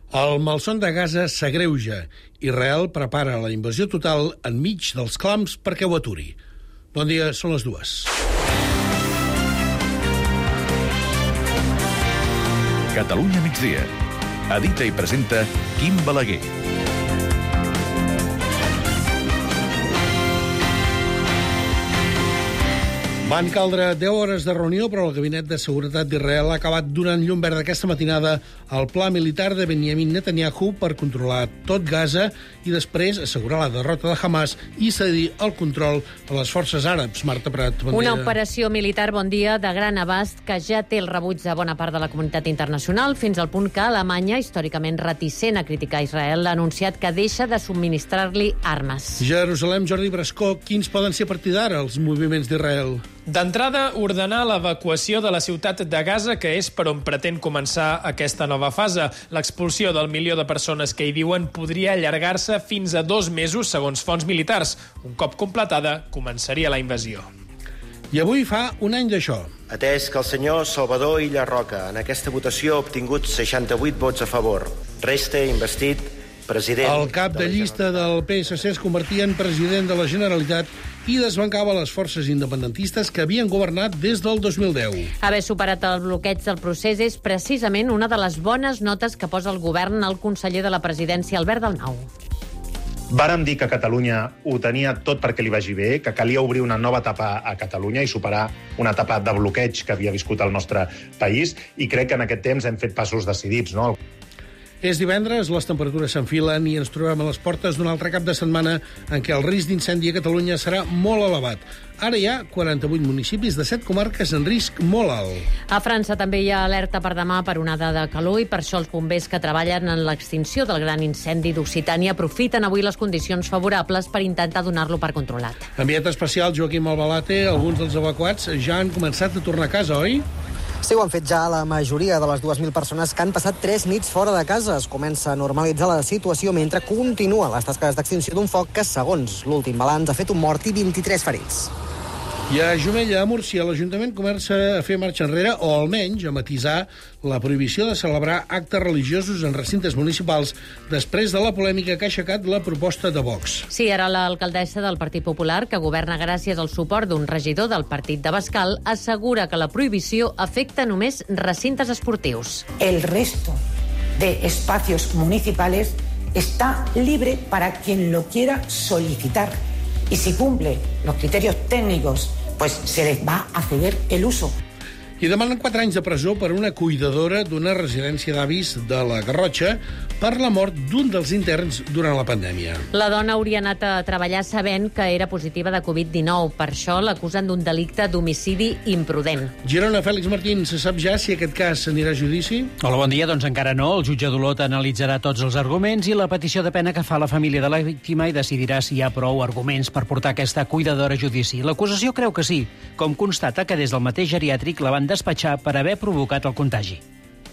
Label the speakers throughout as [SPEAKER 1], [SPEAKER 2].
[SPEAKER 1] El malson de Gaza s'agreuja. Israel prepara la invasió total enmig dels clams perquè ho aturi. Bon dia, són les 2.
[SPEAKER 2] Catalunya migdia. Edita i presenta Quim Balaguer.
[SPEAKER 1] Van caldre 10 hores de reunió, però el Gabinet de Seguretat d'Israel ha acabat donant llum verda aquesta matinada al pla militar de Benjamin Netanyahu per controlar tot Gaza i després assegurar la derrota de Hamas i cedir el control a les forces àrabs. Marta Prat, bon dia.
[SPEAKER 3] Una operació militar, bon dia, de gran abast que ja té el rebuig de bona part de la comunitat internacional, fins al punt que Alemanya, històricament reticent a criticar Israel, ha anunciat que deixa de subministrar-li armes.
[SPEAKER 1] Jerusalem, Jordi Brascó, quins poden ser a partir d'ara els moviments d'Israel?
[SPEAKER 4] D'entrada, ordenar l'evacuació de la ciutat de Gaza, que és per on pretén començar aquesta nova fase. L'expulsió del 1 milió de persones que hi viuen podria allargar-se fins a 2 mesos, segons fonts militars. Un cop completada, començaria la invasió.
[SPEAKER 1] I avui fa un any d'això.
[SPEAKER 5] Atès que el senyor Salvador Illa Roca en aquesta votació ha obtingut 68 vots a favor, resta investit president...
[SPEAKER 1] El cap de llista del PSC es convertia en president de la Generalitat i desbancava les forces independentistes que havien governat des del 2010.
[SPEAKER 3] Haver superat el bloqueig del procés és precisament una de les bones notes que posa el govern al conseller de la presidència, Albert Dalmau.
[SPEAKER 6] Vàrem dir que Catalunya ho tenia tot perquè li vagi bé, que calia obrir una nova etapa a Catalunya i superar una etapa de bloqueig que havia viscut el nostre país, i crec que en aquest temps hem fet passos decidits, no?
[SPEAKER 1] És divendres, les temperatures s'enfilen i ens trobem a les portes d'un altre cap de setmana en què el risc d'incendi a Catalunya serà molt elevat. Ara hi ha 48 municipis de 7 comarques en risc molt alt.
[SPEAKER 3] A França també hi ha alerta per demà per onada de calor i per això els bombers que treballen en l'extinció del gran incendi d'Occitània aprofiten avui les condicions favorables per intentar donar-lo per controlat.
[SPEAKER 1] Enviat especial Joaquim Albalate, alguns dels evacuats ja han començat a tornar a casa, oi?
[SPEAKER 7] Sí, ho han fet ja la majoria de les 2.000 persones que han passat 3 nits fora de casa. Es comença a normalitzar la situació mentre continuen les tasques d'extinció d'un foc que, segons l'últim balanç, ha fet un mort i 23 ferits.
[SPEAKER 1] I a Jumella, a Múrcia, l'Ajuntament comença a fer marxa enrere, o almenys a matisar la prohibició de celebrar actes religiosos en recintes municipals després de la polèmica que ha aixecat la proposta de Vox.
[SPEAKER 3] Sí, ara l'alcaldessa del Partit Popular, que governa gràcies al suport d'un regidor del partit de Bascal, assegura que la prohibició afecta només recintes esportius.
[SPEAKER 8] El resto de espacios municipales está libre para quien lo quiera solicitar. Y si cumple los criterios técnicos, pues se les va a ceder el uso.
[SPEAKER 1] I demanen 4 anys de presó per una cuidadora d'una residència d'avis de la Garrotxa per la mort d'un dels interns durant la pandèmia.
[SPEAKER 3] La dona hauria anat a treballar sabent que era positiva de Covid-19. Per això l'acusen d'un delicte d'homicidi imprudent.
[SPEAKER 1] Girona, Fèlix Martín, se sap ja si aquest cas s'anirà a judici?
[SPEAKER 9] Hola, bon dia. Doncs encara no. El jutge d'Olot analitzarà tots els arguments i la petició de pena que fa la família de la víctima i decidirà si hi ha prou arguments per portar aquesta cuidadora a judici. L'acusació creu que sí, com constata que des del mateix geriàtric la van despatxar per haver provocat el contagi.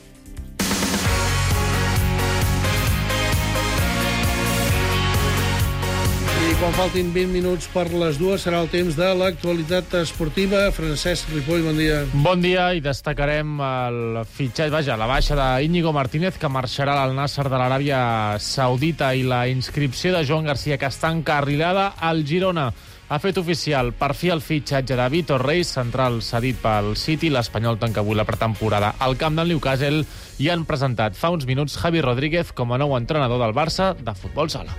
[SPEAKER 1] I quan faltin 20 minuts per les 2 serà el temps de l'actualitat esportiva. Francesc Ripoll, bon dia.
[SPEAKER 10] Bon dia, i destacarem el fitxatge, la baixa d'Íñigo Martínez, que marxarà al Nasser de l'Aràbia Saudita, i la inscripció de Joan Garcia, que està encarrilada al Girona. Ha fet oficial per fi el fitxatge de Vitor Reis, central cedit pel City. L'Espanyol tanca avui la pretemporada al camp del Newcastle i han presentat fa uns minuts Javi Rodríguez com a nou entrenador del Barça de futbol sala.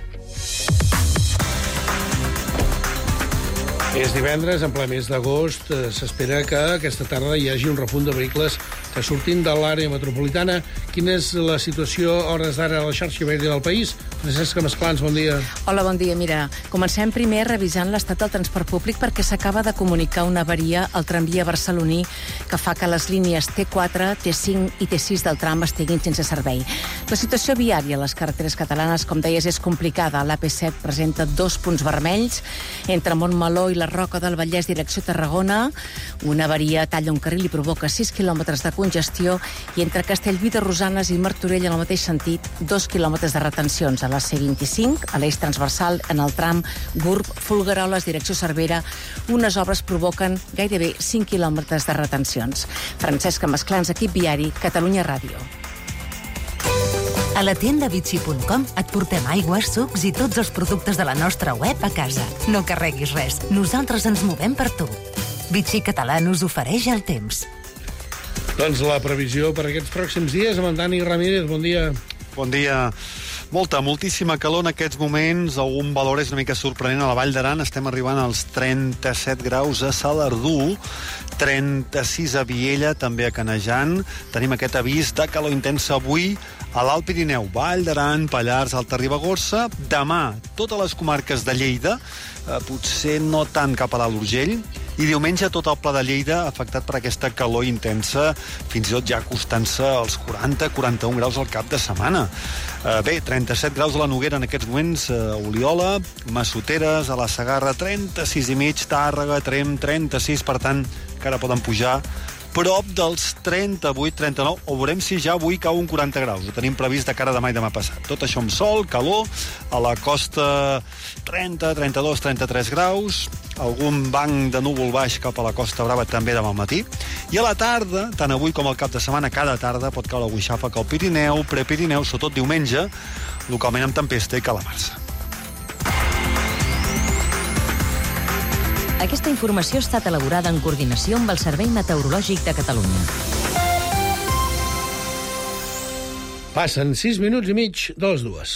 [SPEAKER 1] És divendres, en ple mes d'agost. S'espera que aquesta tarda hi hagi un repunt de vehicles que surtin de l'àrea metropolitana. Quina és la situació a hores d'ara a la xarxa viària del país? Francesca Masclans, bon dia.
[SPEAKER 11] Hola, bon dia. Mira, comencem primer revisant l'estat del transport públic perquè s'acaba de comunicar una avaria al tramvia barceloní que fa que les línies T4, T5 i T6 del tram estiguin sense servei. La situació viària a les carreteres catalanes, com deies, és complicada. L'AP7 presenta 2 punts vermells entre Montmeló i la Roca del Vallès, direcció Tarragona. Una avaria talla un carril i provoca 6 quilòmetres de congestió, i entre Castellví de Rosanes i Martorell, en el mateix sentit, 2 quilòmetres de retencions. A la C25, a l'eix transversal, en el tram Gurb-Folgueroles, direcció Cervera, unes obres provoquen gairebé 5 quilòmetres de retencions. Francesca Masclans, equip viari, Catalunya Ràdio.
[SPEAKER 12] A la tienda Vichy.com et portem aigües, sucs i tots els productes de la nostra web a casa. No carreguis res, nosaltres ens movem per tu. Vichy Català us ofereix el temps.
[SPEAKER 1] Doncs la previsió per aquests pròxims dies amb en Dani Ramírez. Bon dia.
[SPEAKER 13] Bon dia. Moltíssima calor en aquests moments. Algun valor és una mica sorprenent. A la Vall d'Aran estem arribant als 37 graus a Salardú, 36 a Viella, també a Canejan. Tenim aquest avís de calor intensa avui a l'Alt Pirineu, Vall d'Aran, Pallars, Alta Ribagorça. Demà, totes les comarques de Lleida, potser no tant cap a l'Alt Urgell. I diumenge tot el Pla de Lleida afectat per aquesta calor intensa, fins i tot ja acostant-se als 40-41 graus al cap de setmana. Bé, 37 graus a la Noguera en aquests moments, a Oliola, Massoteres, a la Segarra, 36,5, Tàrrega, Tremp, 36, per tant, encara poden pujar prop dels 38-39, o veurem si ja avui cau un 40 graus. Ho tenim previst de cara a demà i demà passat. Tot això amb sol, calor, a la costa 30, 32, 33 graus, algun banc de núvol baix cap a la Costa Brava també demà al matí. I a la tarda, tant avui com al cap de setmana, cada tarda pot caure algun xàfec al Pirineu, Prepirineu, sobretot diumenge, localment amb tempesta i calamarsa.
[SPEAKER 12] Aquesta informació ha estat elaborada en coordinació amb el Servei Meteorològic de Catalunya.
[SPEAKER 1] Passen 6 minuts i mig de les 2.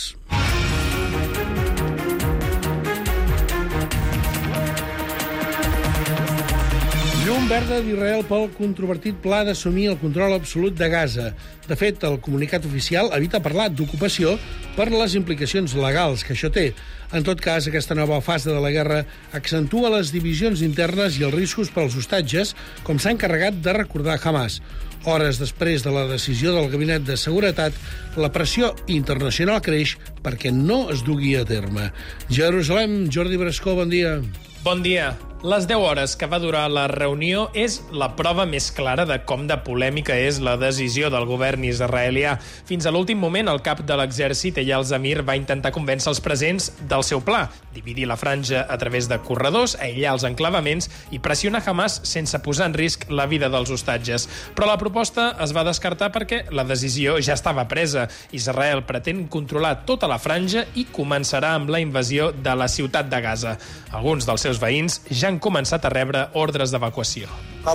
[SPEAKER 1] Llum verda d'Israel pel controvertit pla d'assumir el control absolut de Gaza. De fet, el comunicat oficial evita parlar d'ocupació per les implicacions legals que això té. En tot cas, aquesta nova fase de la guerra accentua les divisions internes i els riscos pels hostatges, com s'ha encarregat de recordar Hamas. Hores després de la decisió del Gabinet de Seguretat, la pressió internacional creix perquè no es dugui a terme. Jerusalem, Jordi Brascó, bon dia.
[SPEAKER 4] Bon dia. Les 10 hores que va durar la reunió és la prova més clara de com de polèmica és la decisió del govern israelià. Fins a l'últim moment, el cap de l'exèrcit, Eyal Zamir, va intentar convèncer els presents del seu pla, dividir la franja a través de corredors, aïllar els enclavaments i pressionar Hamas sense posar en risc la vida dels hostatges. Però la proposta es va descartar perquè la decisió ja estava presa. Israel pretén controlar tota la franja i començarà amb la invasió de la ciutat de Gaza. Alguns dels seus veïns ja han començat a rebre ordres d'evacuació.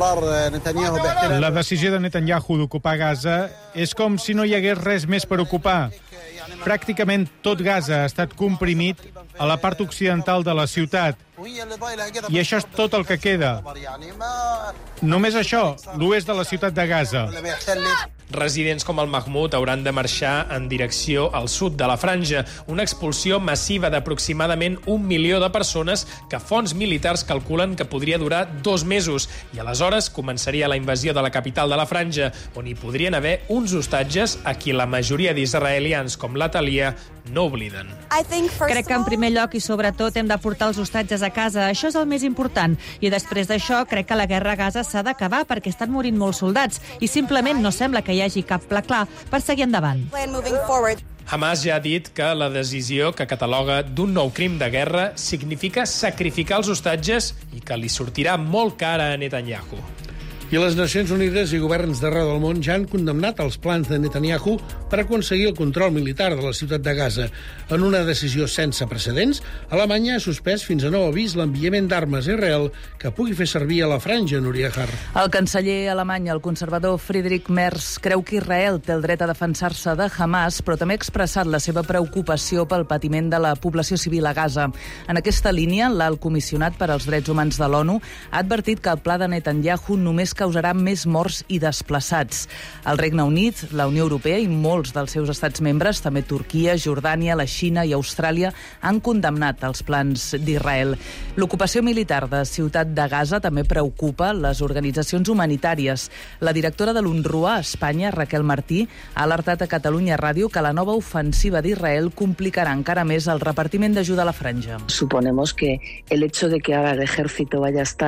[SPEAKER 14] La decisió de Netanyahu d'ocupar Gaza és com si no hi hagués res més per ocupar. Pràcticament tot Gaza ha estat comprimit a la part occidental de la ciutat. I això és tot el que queda. Només això, l'oest de la ciutat de Gaza.
[SPEAKER 4] Residents com el Mahmoud hauran de marxar en direcció al sud de la franja, una expulsió massiva d'aproximadament 1 milió de persones que fonts militars calculen que podria durar 2 mesos, i aleshores començaria la invasió de la capital de la franja, on hi podrien haver uns hostatges a qui la majoria d'israelians com la Thalia no obliden.
[SPEAKER 15] Crec que en primer lloc i sobretot hem de portar els hostatges a casa. Això és el més important. I després d'això crec que la guerra a Gaza s'ha d'acabar perquè estan morint molts soldats i simplement no sembla que hi hagi cap pla clar per seguir endavant.
[SPEAKER 4] Hamas ja ha dit que la decisió que cataloga d'un nou crim de guerra significa sacrificar els hostatges i que li sortirà molt cara a Netanyahu.
[SPEAKER 1] I les Nacions Unides i governs d'arreu del món ja han condemnat els plans de Netanyahu per aconseguir el control militar de la ciutat de Gaza. En una decisió sense precedents, Alemanya ha suspès fins a nou avís l'enviament d'armes a Israel que pugui fer servir a la franja, Núria Har.
[SPEAKER 16] El canceller alemany, el conservador Friedrich Merz, creu que Israel té el dret a defensar-se de Hamas, però també ha expressat la seva preocupació pel patiment de la població civil a Gaza. En aquesta línia, l'alt comissionat per als drets humans de l'ONU ha advertit que el pla de Netanyahu només causarà més morts i desplaçats. El Regne Unit, la Unió Europea i molts dels seus estats membres, també Turquia, Jordània, la Xina i Austràlia, han condemnat els plans d'Israel. L'ocupació militar de Ciutat de Gaza també preocupa les organitzacions humanitàries. La directora de l'UNRWA a Espanya, Raquel Martí, ha alertat a Catalunya Ràdio que la nova ofensiva d'Israel complicarà encara més el repartiment d'ajuda a la franja.
[SPEAKER 17] Suponemos que el hecho de que ahora el ejército vaya a estar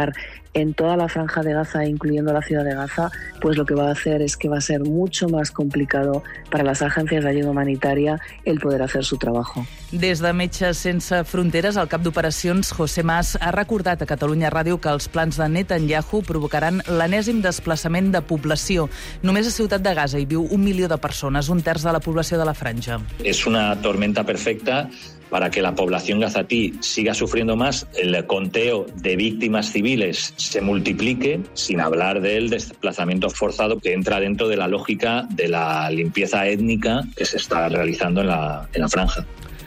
[SPEAKER 17] en toda la franja de Gaza, incluyendo la ciudad de Gaza, pues lo que va a hacer es que va a ser mucho más complicado para las agencias de ayuda humanitaria el poder hacer su trabajo.
[SPEAKER 16] Des de Metges Sense Fronteres, el cap d'operacions, José Mas, ha recordat a Catalunya Ràdio que els plans de Netanyahu provocaran l'enèsim desplaçament de població. Només a Ciutat de Gaza hi viu 1 milió de persones, un terç de la població de la franja.
[SPEAKER 18] Es una tormenta perfecta para que la población gazatí siga sufriendo más, el conteo de víctimas civiles se multiplique, sin hablar del desplazamiento forzado que entra dentro de la lógica de la limpieza étnica que se está realizando en la franja.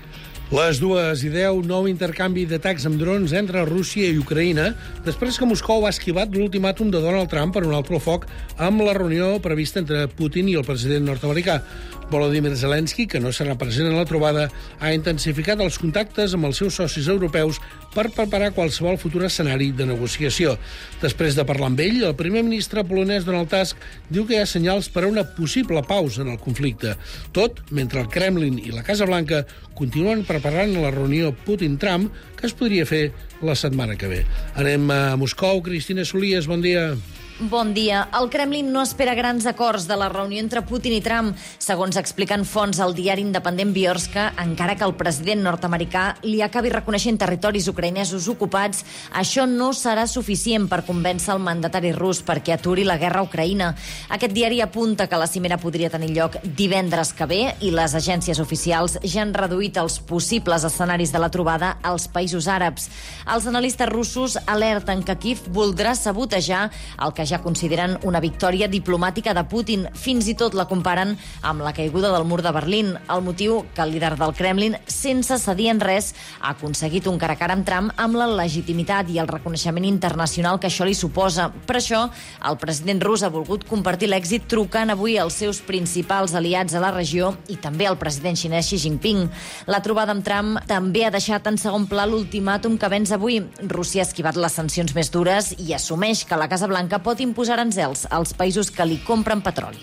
[SPEAKER 1] Les 2:10, nou intercanvi d'atacs amb drons entre Rússia i Ucraïna, després que Moscou ha esquivat l'ultimàtum de Donald Trump per un altre foc amb la reunió prevista entre Putin i el president nord-americà. Volodymyr Zelensky, que no serà present en la trobada, ha intensificat els contactes amb els seus socis europeus per preparar qualsevol futur escenari de negociació. Després de parlar amb ell, el primer ministre polonès Donald Tusk diu que hi ha senyals per a una possible pausa en el conflicte. Tot mentre el Kremlin i la Casa Blanca continuen preparant la reunió Putin-Trump que es podria fer la setmana que ve. Anem a Moscou. Cristina Solies, bon dia.
[SPEAKER 19] Bon dia. El Kremlin no espera grans acords de la reunió entre Putin i Trump, segons expliquen fonts al diari independent Biorska, encara que el president nord-americà li acabi reconeixent territoris ucraïnesos ocupats, això no serà suficient per convèncer el mandatari rus perquè aturi la guerra a Ucraïna. Aquest diari apunta que la cimera podria tenir lloc divendres que ve i les agències oficials ja han reduït els possibles escenaris de la trobada als països àrabs. Els analistes russos alerten que Kiev voldrà sabotejar el que ja consideren una victòria diplomàtica de Putin. Fins i tot la comparen amb la caiguda del mur de Berlín. El motiu que el líder del Kremlin, sense cedir en res, ha aconseguit un cara a cara amb Trump amb la legitimitat i el reconeixement internacional que això li suposa. Per això, el president rus ha volgut compartir l'èxit trucant avui als seus principals aliats a la regió i també al president xinès Xi Jinping. La trobada amb Trump també ha deixat en segon pla l'ultimàtum que venç avui. Rússia ha esquivat les sancions més dures i assumeix que la Casa Blanca pot imposar aranzels als països que li compren petroli.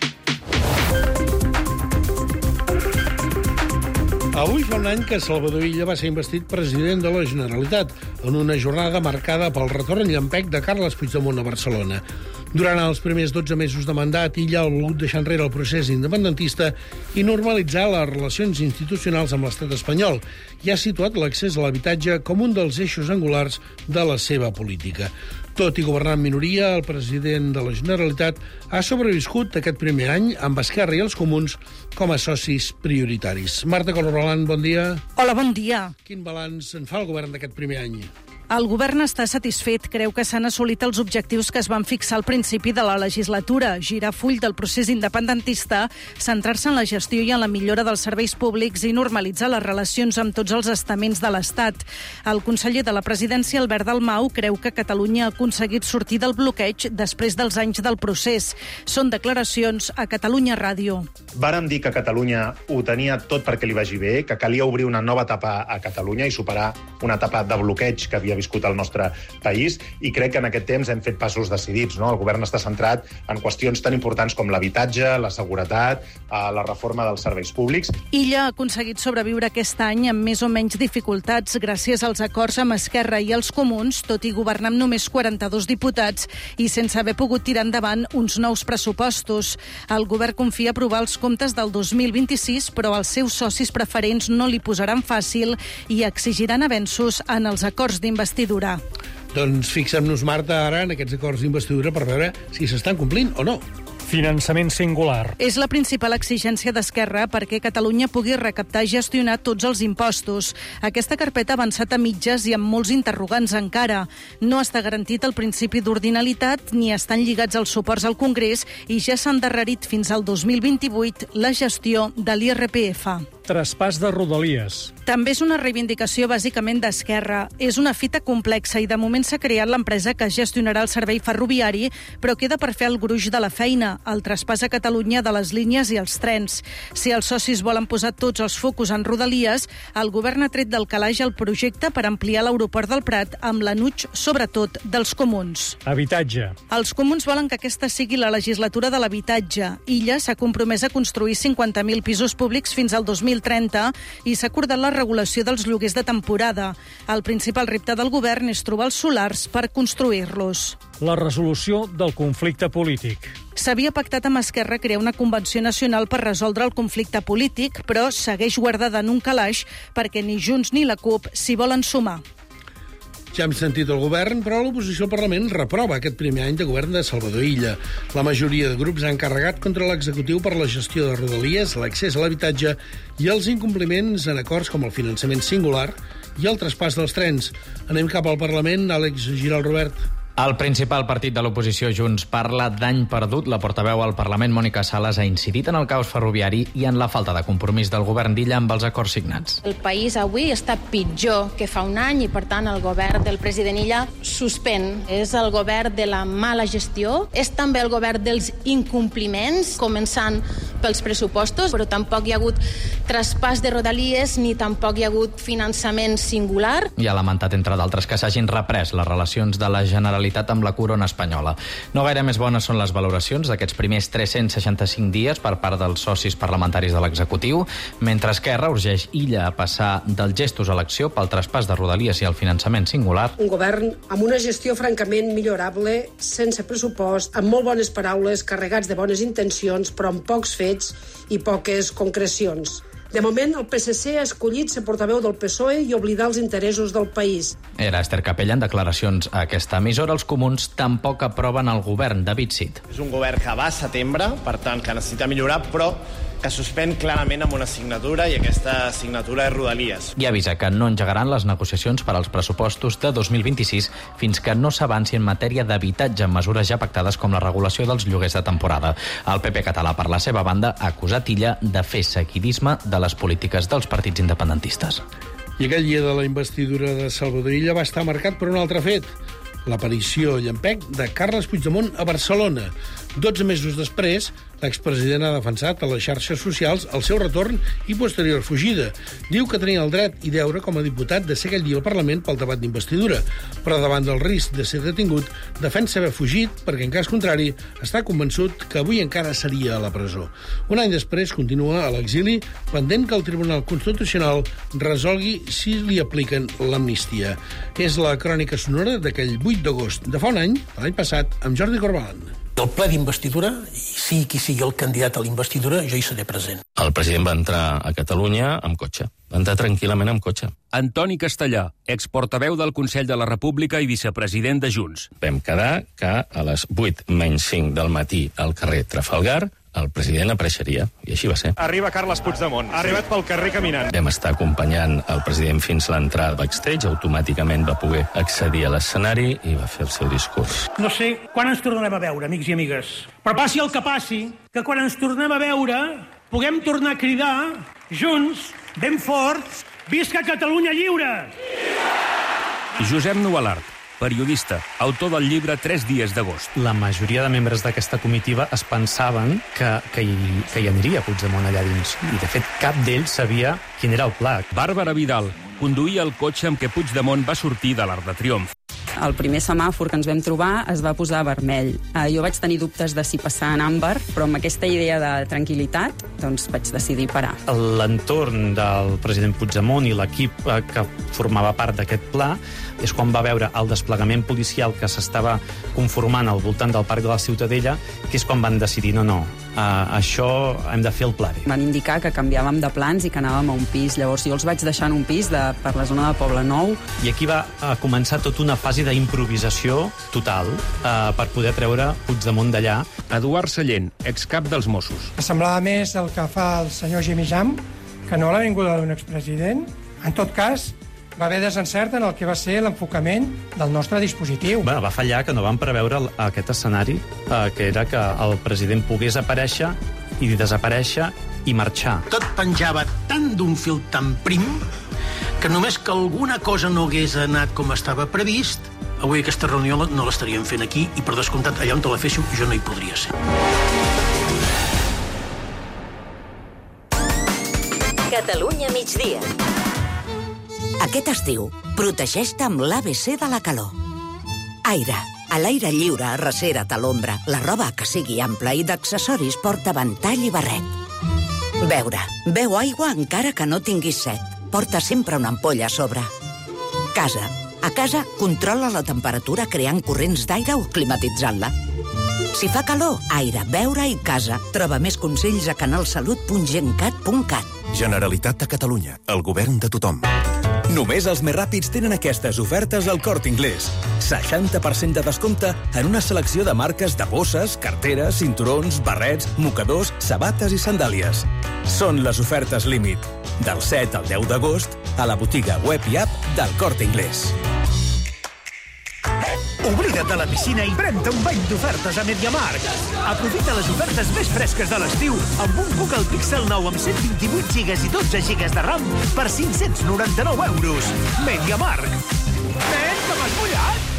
[SPEAKER 1] Avui fa un any que Salvador Illa va ser investit president de la Generalitat en una jornada marcada pel retorn llampec de Carles Puigdemont a Barcelona. Durant els primers 12 mesos de mandat, Illa ha volgut deixar enrere el procés independentista i normalitzar les relacions institucionals amb l'estat espanyol i ha situat l'accés a l'habitatge com un dels eixos angulars de la seva política. Tot i governar en minoria, el president de la Generalitat ha sobreviscut aquest primer any amb Esquerra i els Comuns com a socis prioritaris. Marta Corrolant, bon dia.
[SPEAKER 20] Hola, bon dia.
[SPEAKER 1] Quin balanç en fa el govern d'aquest primer any?
[SPEAKER 20] El govern està satisfet, creu que s'han assolit els objectius que es van fixar al principi de la legislatura, girar full del procés independentista, centrar-se en la gestió i en la millora dels serveis públics i normalitzar les relacions amb tots els estaments de l'Estat. El conseller de la presidència, Albert Dalmau, creu que Catalunya ha aconseguit sortir del bloqueig després dels anys del procés. Són declaracions a Catalunya Ràdio.
[SPEAKER 6] Vàrem dir que Catalunya ho tenia tot perquè li vagi bé, que calia obrir una nova etapa a Catalunya i superar una etapa de bloqueig que havia viscut al nostre país, i crec que en aquest temps hem fet passos decidits. No? El govern està centrat en qüestions tan importants com l'habitatge, la seguretat, la reforma dels serveis públics.
[SPEAKER 20] Illa ha aconseguit sobreviure aquest any amb més o menys dificultats gràcies als acords amb Esquerra i els Comuns, tot i governar amb només 42 diputats i sense haver pogut tirar endavant uns nous pressupostos. El govern confia aprovar els comptes del 2026, però els seus socis preferents no li posaran fàcil i exigiran avenços en els acords d'investidura.
[SPEAKER 1] Doncs fixem-nos, Marta, ara en aquests acords d'investidura per veure si s'estan complint o no.
[SPEAKER 14] Finançament singular.
[SPEAKER 20] És la principal exigència d'Esquerra perquè Catalunya pugui recaptar i gestionar tots els impostos. Aquesta carpeta ha avançat a mitges i amb molts interrogants encara. No està garantit el principi d'ordinalitat ni estan lligats els suports al Congrés i ja s'ha endarrerit fins al 2028 la gestió de l'IRPF.
[SPEAKER 14] Traspàs de Rodalies.
[SPEAKER 20] També és una reivindicació bàsicament d'Esquerra. És una fita complexa i de moment s'ha creat l'empresa que gestionarà el servei ferroviari, però queda per fer el gruix de la feina, el traspàs a Catalunya de les línies i els trens. Si els socis volen posar tots els focus en Rodalies, el govern ha tret del calaix el projecte per ampliar l'aeroport del Prat amb l'anuig, sobretot, dels Comuns.
[SPEAKER 14] Habitatge.
[SPEAKER 20] Els Comuns volen que aquesta sigui la legislatura de l'habitatge. Illa s'ha compromès a construir 50.000 pisos públics fins al 2010 2030 i s'ha acordat la regulació dels lloguers de temporada. El principal repte del govern és trobar els solars per construir-los.
[SPEAKER 21] La resolució del conflicte polític.
[SPEAKER 20] S'havia pactat amb Esquerra crear una convenció nacional per resoldre el conflicte polític, però segueix guardada en un calaix perquè ni Junts ni la CUP s'hi volen sumar.
[SPEAKER 1] Ja hem sentit el govern, però l'oposició al Parlament reprova aquest primer any de govern de Salvador Illa. La majoria de grups han carregat contra l'executiu per la gestió de rodalies, l'accés a l'habitatge i els incompliments en acords com el finançament singular i el traspàs dels trens. Anem cap al Parlament. Àlex Giral Robert.
[SPEAKER 22] El principal partit de l'oposició, Junts, parla d'any perdut. La portaveu al Parlament, Mònica Sales, ha incidit en el caos ferroviari i en la falta de compromís del govern d'Illa amb els acords signats.
[SPEAKER 23] El país avui està pitjor que fa un any i, per tant, el govern del president Illa suspèn. És el govern de la mala gestió, és també el govern dels incompliments, començant pels pressupostos, però tampoc hi ha hagut traspàs de rodalies ni tampoc hi ha hagut finançament singular.
[SPEAKER 22] I ha lamentat, entre d'altres, que s'hagin reprès les relacions de la Generalitat amb la corona espanyola. No gaire més bones són les valoracions d'aquests primers 365 dies per part dels socis parlamentaris de l'executiu, mentre Esquerra urgeix Illa a passar dels gestos a l'acció pel traspàs de rodalies i el finançament singular.
[SPEAKER 24] Un govern amb una gestió francament millorable, sense pressupost, amb molt bones paraules, carregats de bones intencions, però amb pocs fets i poques concrecions. De moment, el PSC ha escollit ser portaveu del PSOE i oblidar els interessos del país.
[SPEAKER 22] Era Esther Capella en declaracions a aquesta emissora. Els comuns tampoc aproven el govern. David Cid.
[SPEAKER 25] És un govern que va a setembre, per tant, que necessita millorar, però que suspèn clarament amb una assignatura, i aquesta assignatura és rodalies.
[SPEAKER 22] I avisa que no engegaran les negociacions per als pressupostos de 2026 fins que no s'avanci en matèria d'habitatge amb mesures ja pactades com la regulació dels lloguers de temporada. El PP català, per la seva banda, ha acusat Illa de fer seguidisme de les polítiques dels partits independentistes.
[SPEAKER 1] I aquell dia de la investidura de Salvador Illa va estar marcat per un altre fet: l'aparició llampec de Carles Puigdemont a Barcelona. 12 mesos després, l'expresident ha defensat a les xarxes socials el seu retorn i posterior fugida. Diu que tenia el dret i deure com a diputat de ser aquell dia al Parlament pel debat d'investidura, però davant del risc de ser detingut, defensa haver fugit perquè, en cas contrari, està convençut que avui encara seria a la presó. Un any després continua a l'exili, pendent que el Tribunal Constitucional resolgui si li apliquen l'amnistia. És la crònica sonora d'aquell 8 d'agost de fa un any, l'any passat, amb Jordi Corbalan.
[SPEAKER 26] El ple d'investidura, i sigui qui sigui el candidat a l'investidura, jo hi seré present.
[SPEAKER 27] El president va entrar a Catalunya amb cotxe. Va entrar tranquil·lament amb cotxe.
[SPEAKER 28] Antoni Castellà, exportaveu del Consell de la República i vicepresident de Junts.
[SPEAKER 27] Vam quedar que a les 8:05 del matí al carrer Trafalgar el president apareixeria, i així va ser.
[SPEAKER 29] Arriba Carles Puigdemont, ha arribat pel carrer caminant.
[SPEAKER 27] Vam estar acompanyant el president fins a l'entrada backstage, automàticament va poder accedir a l'escenari i va fer el seu discurs.
[SPEAKER 30] No sé quan ens tornarem a veure, amics i amigues, però passi el que passi, que quan ens tornem a veure puguem tornar a cridar, junts, ben forts, visca Catalunya lliure!
[SPEAKER 28] Josep Nualart, periodista, autor del llibre 3 dies d'agost.
[SPEAKER 31] La majoria de membres d'aquesta comitiva es pensaven que hi aniria Puigdemont allà dins. I, de fet, cap d'ells sabia quin era el pla.
[SPEAKER 28] Bàrbara Vidal conduïa el cotxe amb què Puigdemont va sortir de l'Arc de Triomf.
[SPEAKER 32] El primer semàfor que ens vam trobar es va posar vermell. Jo vaig tenir dubtes de si passar en àmbar, però amb aquesta idea de tranquil·litat doncs vaig decidir parar.
[SPEAKER 31] L'entorn del president Puigdemont i l'equip que formava part d'aquest pla és quan va veure el desplegament policial que s'estava conformant al voltant del Parc de la Ciutadella, que és quan van decidir no, això hem de fer el pla B.
[SPEAKER 32] Van indicar que canviàvem de plans i que anàvem a un pis. Llavors jo els vaig deixar en un pis per la zona de Poblenou.
[SPEAKER 31] I aquí va començar tota una fase d'improvisació total per poder treure Puigdemont d'allà.
[SPEAKER 28] Eduard Sallent, excap dels Mossos.
[SPEAKER 33] Semblava més el que fa el senyor Jimmy Jam que no l'avinguda d'un expresident. En tot cas, va haver desencert en el que va ser l'enfocament del nostre dispositiu.
[SPEAKER 31] Va fallar que no vam preveure aquest escenari, que era que el president pogués aparèixer i desaparèixer i marxar.
[SPEAKER 26] Tot penjava tant d'un fil tan prim que només que alguna cosa no hagués anat com estava previst, avui aquesta reunió no l'estaríem fent aquí i, per descomptat, allà on te la féssiu jo no hi podria ser.
[SPEAKER 12] Catalunya migdia. Aquest estiu, protegeix-te amb l'ABC de la calor. Aire. A l'aire lliure, arrecera't a l'ombra. La roba que sigui ampla i d'accessoris porta ventall i barret.
[SPEAKER 2] Beure. Beu aigua encara que no tinguis set. Porta sempre una ampolla a sobre. Casa. A casa, controla la temperatura creant corrents d'aire o climatitzant-la. Si fa calor, aire, beure i casa. Troba més consells a canalsalut.gencat.cat.
[SPEAKER 3] Generalitat de Catalunya, el govern de tothom. Només els més ràpids tenen aquestes ofertes al Corte Inglés. 60% de descompte en una selecció de marques de bosses, carteres, cinturons, barrets, mocadors, sabates i sandàlies. Són les ofertes límit. Del 7 al 10 d'agost a la botiga web i app del Corte Inglés.
[SPEAKER 4] Oblida't de la piscina i pren-te un bany d'ofertes a MediaMarkt. Aprofita les ofertes més fresques de l'estiu amb un Google Pixel 9 amb 128 gigas i 12 gigas de RAM per 599 euros. MediaMarkt. Nen, que m'has mullat!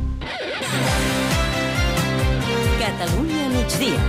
[SPEAKER 12] Catalunya migdia.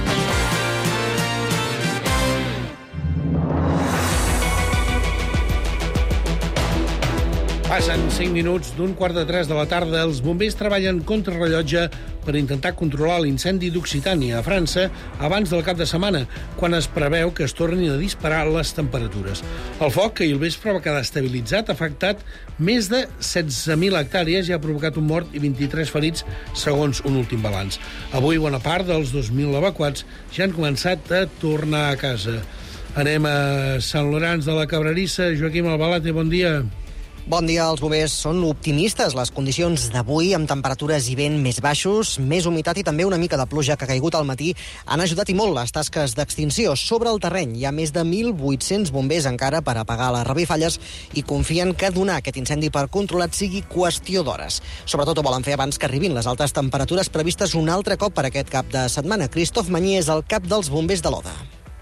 [SPEAKER 1] Passen 5 minuts d'un 2:45 de la tarda. Els bombers treballen contrarrellotge per intentar controlar l'incendi d'Occitània, a França, abans del cap de setmana, quan es preveu que es tornin a disparar les temperatures. El foc, que ahir al vespre va quedar estabilitzat, ha afectat més de 16.000 hectàrees i ha provocat un mort i 23 ferits, segons un últim balanç. Avui, bona part dels 2.000 evacuats ja han començat a tornar a casa. Anem a Sant Llorenç de la Cabrerissa. Joaquim Albalate, bon dia.
[SPEAKER 5] Bon dia. Els bombers són optimistes. Les condicions d'avui, amb temperatures i vent més baixos, més humitat i també una mica de pluja que ha caigut al matí, han ajudat i molt les tasques d'extinció. Sobre el terreny hi ha més de 1.800 bombers encara per apagar les revifalles i confien que donar aquest incendi per controlat sigui qüestió d'hores. Sobretot ho volen fer abans que arribin les altes temperatures previstes un altre cop per aquest cap de setmana. Christophe Magny és el cap dels bombers de l'Oda.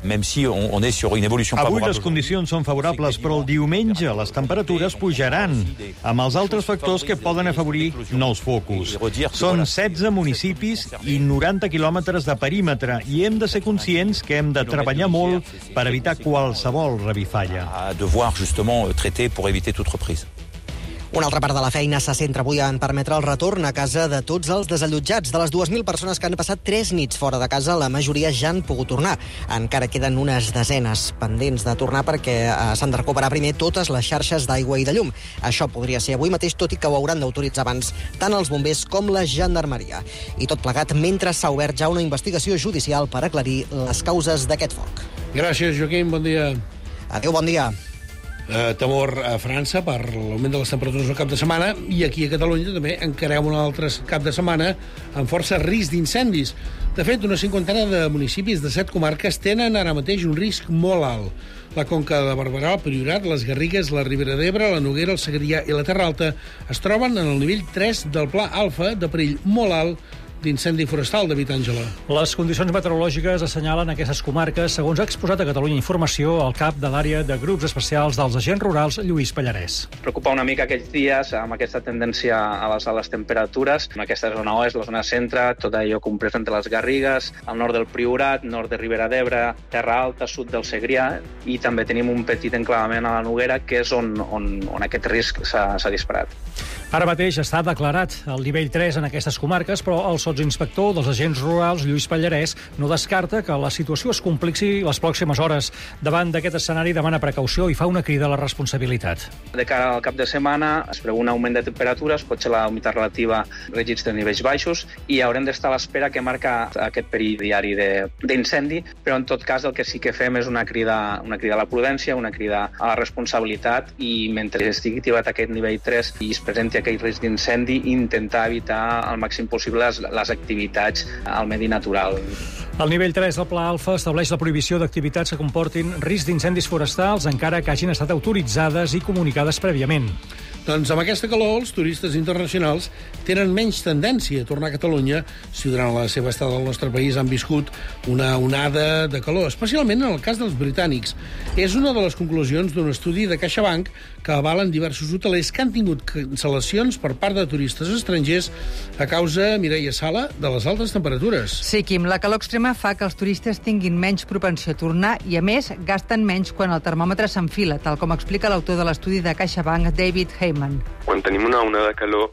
[SPEAKER 7] Avui les condicions són favorables, però el diumenge les temperatures pujaran, amb els altres factors que poden afavorir nous focus. Són 16 municipis i 90 quilòmetres de perímetre, i hem de ser conscients que hem de treballar molt per evitar qualsevol revifalla.
[SPEAKER 5] Una altra part de la feina se centra avui en permetre el retorn a casa de tots els desallotjats. De les 2.000 persones que han passat 3 nits fora de casa, la majoria ja han pogut tornar. Encara queden unes desenes pendents de tornar perquè s'han de recuperar primer totes les xarxes d'aigua i de llum. Això podria ser avui mateix, tot i que ho hauran d'autoritzar abans tant els bombers com la gendarmeria. I tot plegat mentre s'ha obert ja una investigació judicial per aclarir les causes d'aquest foc.
[SPEAKER 1] Gràcies, Joaquim. Bon dia.
[SPEAKER 5] Adéu, bon dia.
[SPEAKER 1] Temor a França per l'augment de les temperatures al cap de setmana, i aquí a Catalunya també encarem un altre cap de setmana amb força risc d'incendis. De fet, una cinquantena de municipis de 7 comarques tenen ara mateix un risc molt alt. La Conca de Barberà, el Priorat, les Garrigues, la Ribera d'Ebre, la Noguera, el Segrià i la Terra Alta es troben en el nivell 3 del Pla Alfa de perill molt alt d'incendi forestal. David Àngela.
[SPEAKER 21] Les condicions meteorològiques assenyalen aquestes comarques, segons ha exposat a Catalunya Informació el cap de l'àrea de grups especials dels agents rurals, Lluís Pallarès.
[SPEAKER 8] Preocupa una mica aquells dies amb aquesta tendència a les temperatures. En aquesta zona oest, la zona centre, tot allò comprès entre les Garrigues, al nord del Priorat, nord de Ribera d'Ebre, Terra Alta, sud del Segrià, i també tenim un petit enclavament a la Noguera, que és on aquest risc s'ha disparat.
[SPEAKER 21] Ara mateix està declarat el nivell 3 en aquestes comarques, però el sotsinspector dels agents rurals, Lluís Pallarès, no descarta que la situació es complexi les pròximes hores. Davant d'aquest escenari demana precaució i fa una crida a la responsabilitat.
[SPEAKER 8] De cara al cap de setmana es preveu un augment de temperatures, potser la humitat relativa registra nivells baixos, i haurem d'estar a l'espera que marca aquest perill diari d'incendi, però en tot cas el que sí que fem és una crida a la prudència, una crida a la responsabilitat, i mentre estigui activat aquest nivell 3 i es presenti aquell risc d'incendi, intentar evitar al màxim possible les activitats al medi natural.
[SPEAKER 21] El nivell 3 del Pla Alfa estableix la prohibició d'activitats que comportin risc d'incendis forestals, encara que hagin estat autoritzades i comunicades prèviament.
[SPEAKER 1] Doncs amb aquesta calor, els turistes internacionals tenen menys tendència a tornar a Catalunya si durant la seva estada al nostre país han viscut una onada de calor, especialment en el cas dels britànics. És una de les conclusions d'un estudi de CaixaBank que avalen diversos hotelers que han tingut cancel·lacions per part de turistes estrangers a causa, Mireia Sala, de les altes temperatures.
[SPEAKER 9] Sí, Quim, la calor extrema fa que els turistes tinguin menys propensió a tornar i, a més, gasten menys quan el termòmetre s'enfila, tal com explica l'autor de l'estudi de CaixaBank, David Heyman.
[SPEAKER 10] Quan tenim una onada de calor,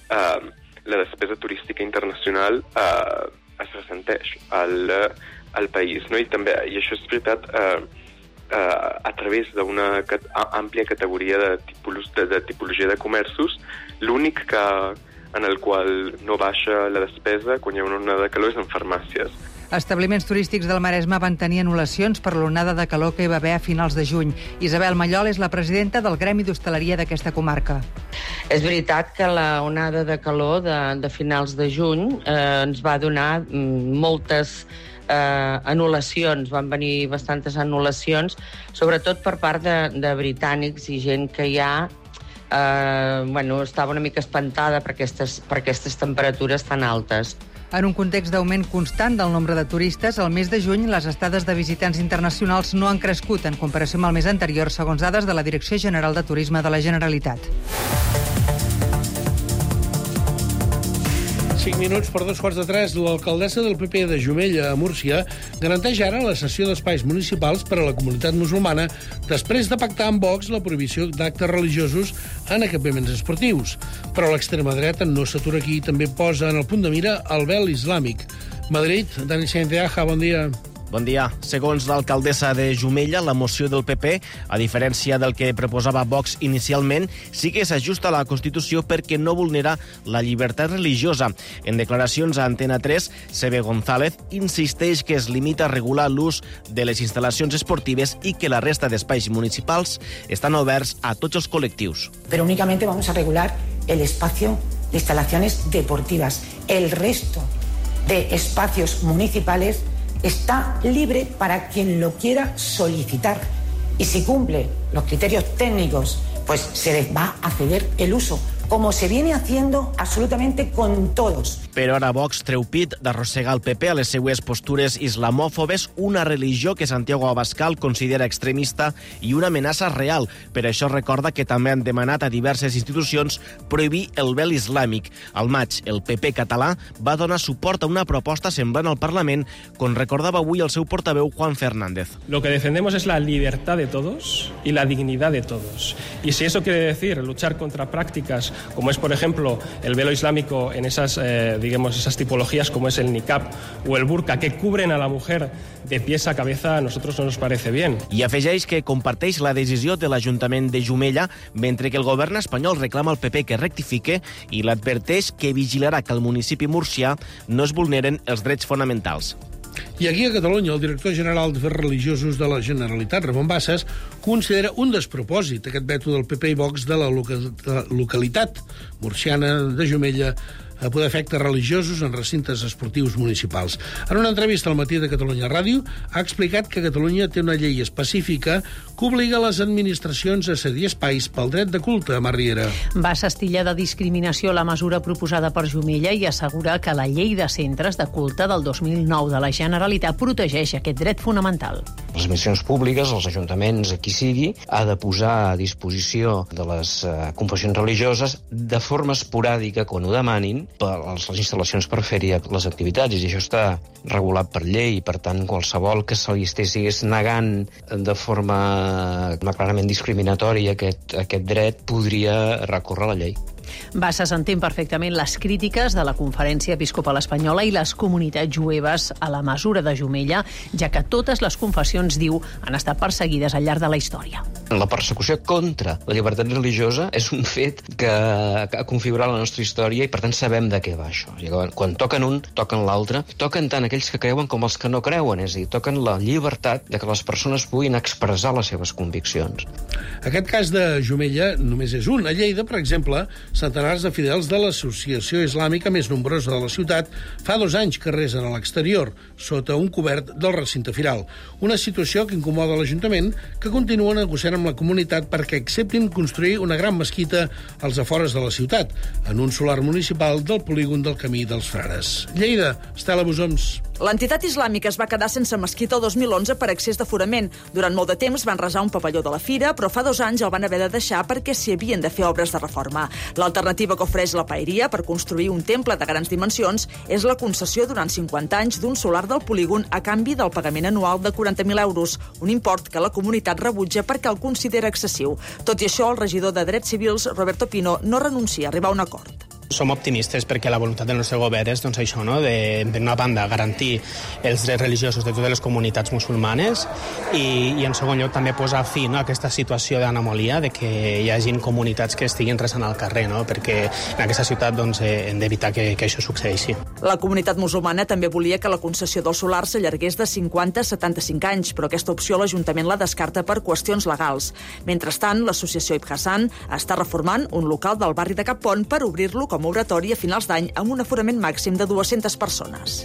[SPEAKER 10] la despesa turística internacional es ressenteix al país, no? I això és veritat a través d'una àmplia categoria de tipologia de comerços. L'únic en el qual no baixa la despesa quan hi ha una onada de calor és en farmàcies.
[SPEAKER 9] Establiments turístics del Maresme van tenir anul·lacions per l'onada de calor que hi va haver a finals de juny. Isabel Mallol és la presidenta del Gremi d'Hostaleria d'aquesta comarca.
[SPEAKER 6] És veritat que la onada de calor de finals de juny ens va donar moltes anul·lacions, van venir bastantes anul·lacions, sobretot per part de britànics i gent que ja estava una mica espantada per aquestes temperatures tan altes.
[SPEAKER 9] En un context d'augment constant del nombre de turistes, al mes de juny les estades de visitants internacionals no han crescut en comparació amb el mes anterior, segons dades de la Direcció General de Turisme de la Generalitat.
[SPEAKER 1] 5 minuts per 2:45. L'alcaldessa del PP de Jumella, a Múrcia, garanteix ara la cessió d'espais municipals per a la comunitat musulmana després de pactar amb Vox la prohibició d'actes religiosos en equipaments esportius. Però l'extrema dreta no s'atura aquí, també posa en el punt de mira el vel islàmic. Madrid, Dani Sainz-de-Aja, bon dia.
[SPEAKER 11] Bon dia. Segons l'alcaldessa de Jumella, la moció del PP, a diferència del que proposava Vox inicialment, sí que s'ajusta a la Constitució perquè no vulnera la llibertat religiosa. En declaracions a Antena 3, Sebe González insisteix que es limita a regular l'ús de les instal·lacions esportives i que la resta d'espais municipals estan oberts a tots els col·lectius.
[SPEAKER 13] Pero únicamente vamos a regular el espacio de instalaciones deportivas. El resto de espacios municipales está libre para quien lo quiera solicitar. Y si cumple los criterios técnicos, pues se les va a ceder el uso, como se viene haciendo absolutamente con todos.
[SPEAKER 11] Però ara Vox treu pit d'arrossegar el PP a les seues postures islamòfobes, una religió que Santiago Abascal considera extremista i una amenaça real. Per això recorda que també han demanat a diverses institucions prohibir el vel islàmic. Al maig, el PP català va donar suport a una proposta semblant al Parlament, com recordava avui el seu portaveu Juan Fernández.
[SPEAKER 14] Lo que defendemos es la libertad de todos y la dignidad de todos. Y si eso quiere decir luchar contra prácticas como es, por ejemplo, el velo islámico en esas tipologías como es el niqab o el burka, que cubren a la mujer de pies a cabeza, a nosotros no nos parece bien.
[SPEAKER 11] I afegeix que comparteix la decisió de l'Ajuntament de Jumella, mentre que el govern espanyol reclama al PP que rectifique i l'adverteix que vigilarà que al municipi murcià no es vulneren els drets fonamentals.
[SPEAKER 1] I aquí a Catalunya, el director general d'Afers Religiosos de la Generalitat, Ramon Bassas, considera un despropòsit aquest veto del PP i Vox de la localitat murciana de Jumella a poder efectes religiosos en recintes esportius municipals. En una entrevista al Matí de Catalunya Ràdio, ha explicat que Catalunya té una llei específica que obliga les administracions a cedir espais pel dret de culte a Marriera.
[SPEAKER 15] Va s'estilla de discriminació la mesura proposada per Jumella i assegura que la llei de centres de culte del 2009 de la Generalitat protegeix aquest dret fonamental.
[SPEAKER 16] Les administracions públiques, els ajuntaments, qui sigui, ha de posar a disposició de les confessions religioses de forma esporàdica, quan ho demanin, per les instal·lacions per fer-hi les activitats, i això està regulat per llei, i per tant qualsevol que se li estigués negant de forma clarament discriminatòria aquest dret podria recórrer a la llei.
[SPEAKER 15] Bassas entén perfectament les crítiques de la Conferència Episcopal Espanyola i les comunitats jueves a la mesura de Jumella, ja que totes les confessions, diu, han estat perseguides al llarg de la història.
[SPEAKER 16] La persecució contra la llibertat religiosa és un fet que ha configurat la nostra història i, per tant, sabem de què va això. Quan toquen un, toquen l'altre. Toquen tant aquells que creuen com els que no creuen, és a dir, toquen la llibertat de que les persones puguin expressar les seves conviccions.
[SPEAKER 1] Aquest cas de Jumella només és un. A Lleida, per exemple, centenars de fidels de l'associació islàmica més nombrosa de la ciutat fa 2 anys que resen a l'exterior, sota un cobert del recinte firal. Una situació que incomoda l'Ajuntament, que continua negociant amb la comunitat perquè acceptin construir una gran mesquita als afores de la ciutat, en un solar municipal del polígon del Camí dels Frares. Lleida, Estela Bosoms.
[SPEAKER 17] L'entitat islàmica es va quedar sense mesquita el 2011 per excés d'aforament. Durant molt de temps van resar un pavelló de la fira, però fa 2 anys el van haver de deixar perquè s'hi havien de fer obres de reforma. L'alternativa que ofereix la paeria per construir un temple de grans dimensions és la concessió durant 50 anys d'un solar del polígon a canvi del pagament anual de 40.000 euros, un import que la comunitat rebutja perquè el considera excessiu. Tot i això, el regidor de Drets Civils, Roberto Pino, no renuncia a arribar a un acord.
[SPEAKER 18] Som optimistes perquè la voluntat del nostre govern és això, no? D'una banda, garantir els drets religiosos de totes les comunitats musulmanes i en segon lloc també posar fi a aquesta situació d'anomalia de que hi hagin comunitats que estiguin resant al carrer, no? Perquè en aquesta ciutat hem d'evitar que això succeeixi.
[SPEAKER 17] La comunitat musulmana també volia que la concessió del solar s'allargués de 50 a 75 anys, però aquesta opció l'Ajuntament la descarta per qüestions legals. Mentrestant, l'associació Ibn Hassan està reformant un local del barri de Cap Pont per obrir-lo com a oratori a finals d'any amb un aforament màxim de 200 persones.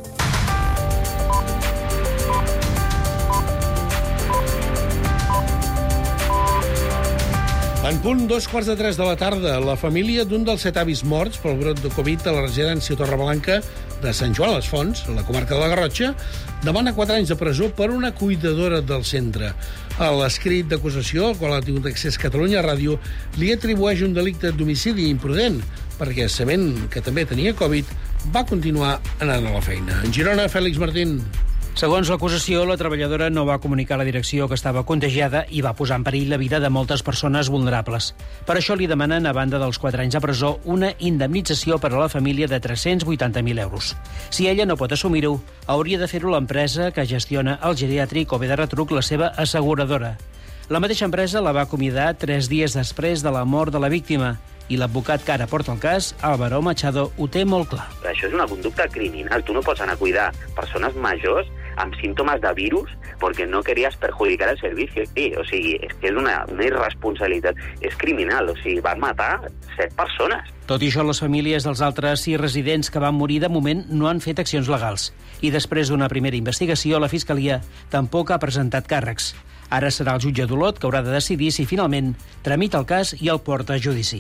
[SPEAKER 1] En punt, 2:15 de la tarda, la família d'un dels 7 avis morts pel brot de Covid a la residència Torreblanca de Sant Joan les Fonts, a la comarca de la Garrotxa, demana 4 anys de presó per una cuidadora del centre. A l'escrit d'acusació, al qual ha tingut accés Catalunya Ràdio, li atribueix un delicte d'homicidi imprudent, perquè, sabent que també tenia Covid, va continuar anant a la feina. En Girona, Fèlix Martín.
[SPEAKER 19] Segons l'acusació, la treballadora no va comunicar a la direcció que estava contagiada i va posar en perill la vida de moltes persones vulnerables. Per això li demanen, a banda dels 4 anys de presó, una indemnització per a la família de 380.000 euros. Si ella no pot assumir-ho, hauria de fer-ho l'empresa que gestiona el geriàtric o bé de retruc la seva asseguradora. La mateixa empresa la va acomiadar 3 dies després de la mort de la víctima i l'advocat que ara porta el cas, Álvaro Machado, ho té molt clar.
[SPEAKER 20] Això és una conducta criminal. Tu no pots anar a cuidar persones majors amb símptomes de virus perquè no querías perjudicar el servicio. Sí, o sigui, és que és una irresponsabilitat. És criminal, o sigui, van matar 7 persones.
[SPEAKER 19] Tot i això, les famílies dels altres 6 residents que van morir de moment no han fet accions legals. I després d'una primera investigació, la Fiscalia tampoc ha presentat càrrecs. Ara serà el jutge d'Olot que haurà de decidir si finalment tramita el cas i el porta a judici.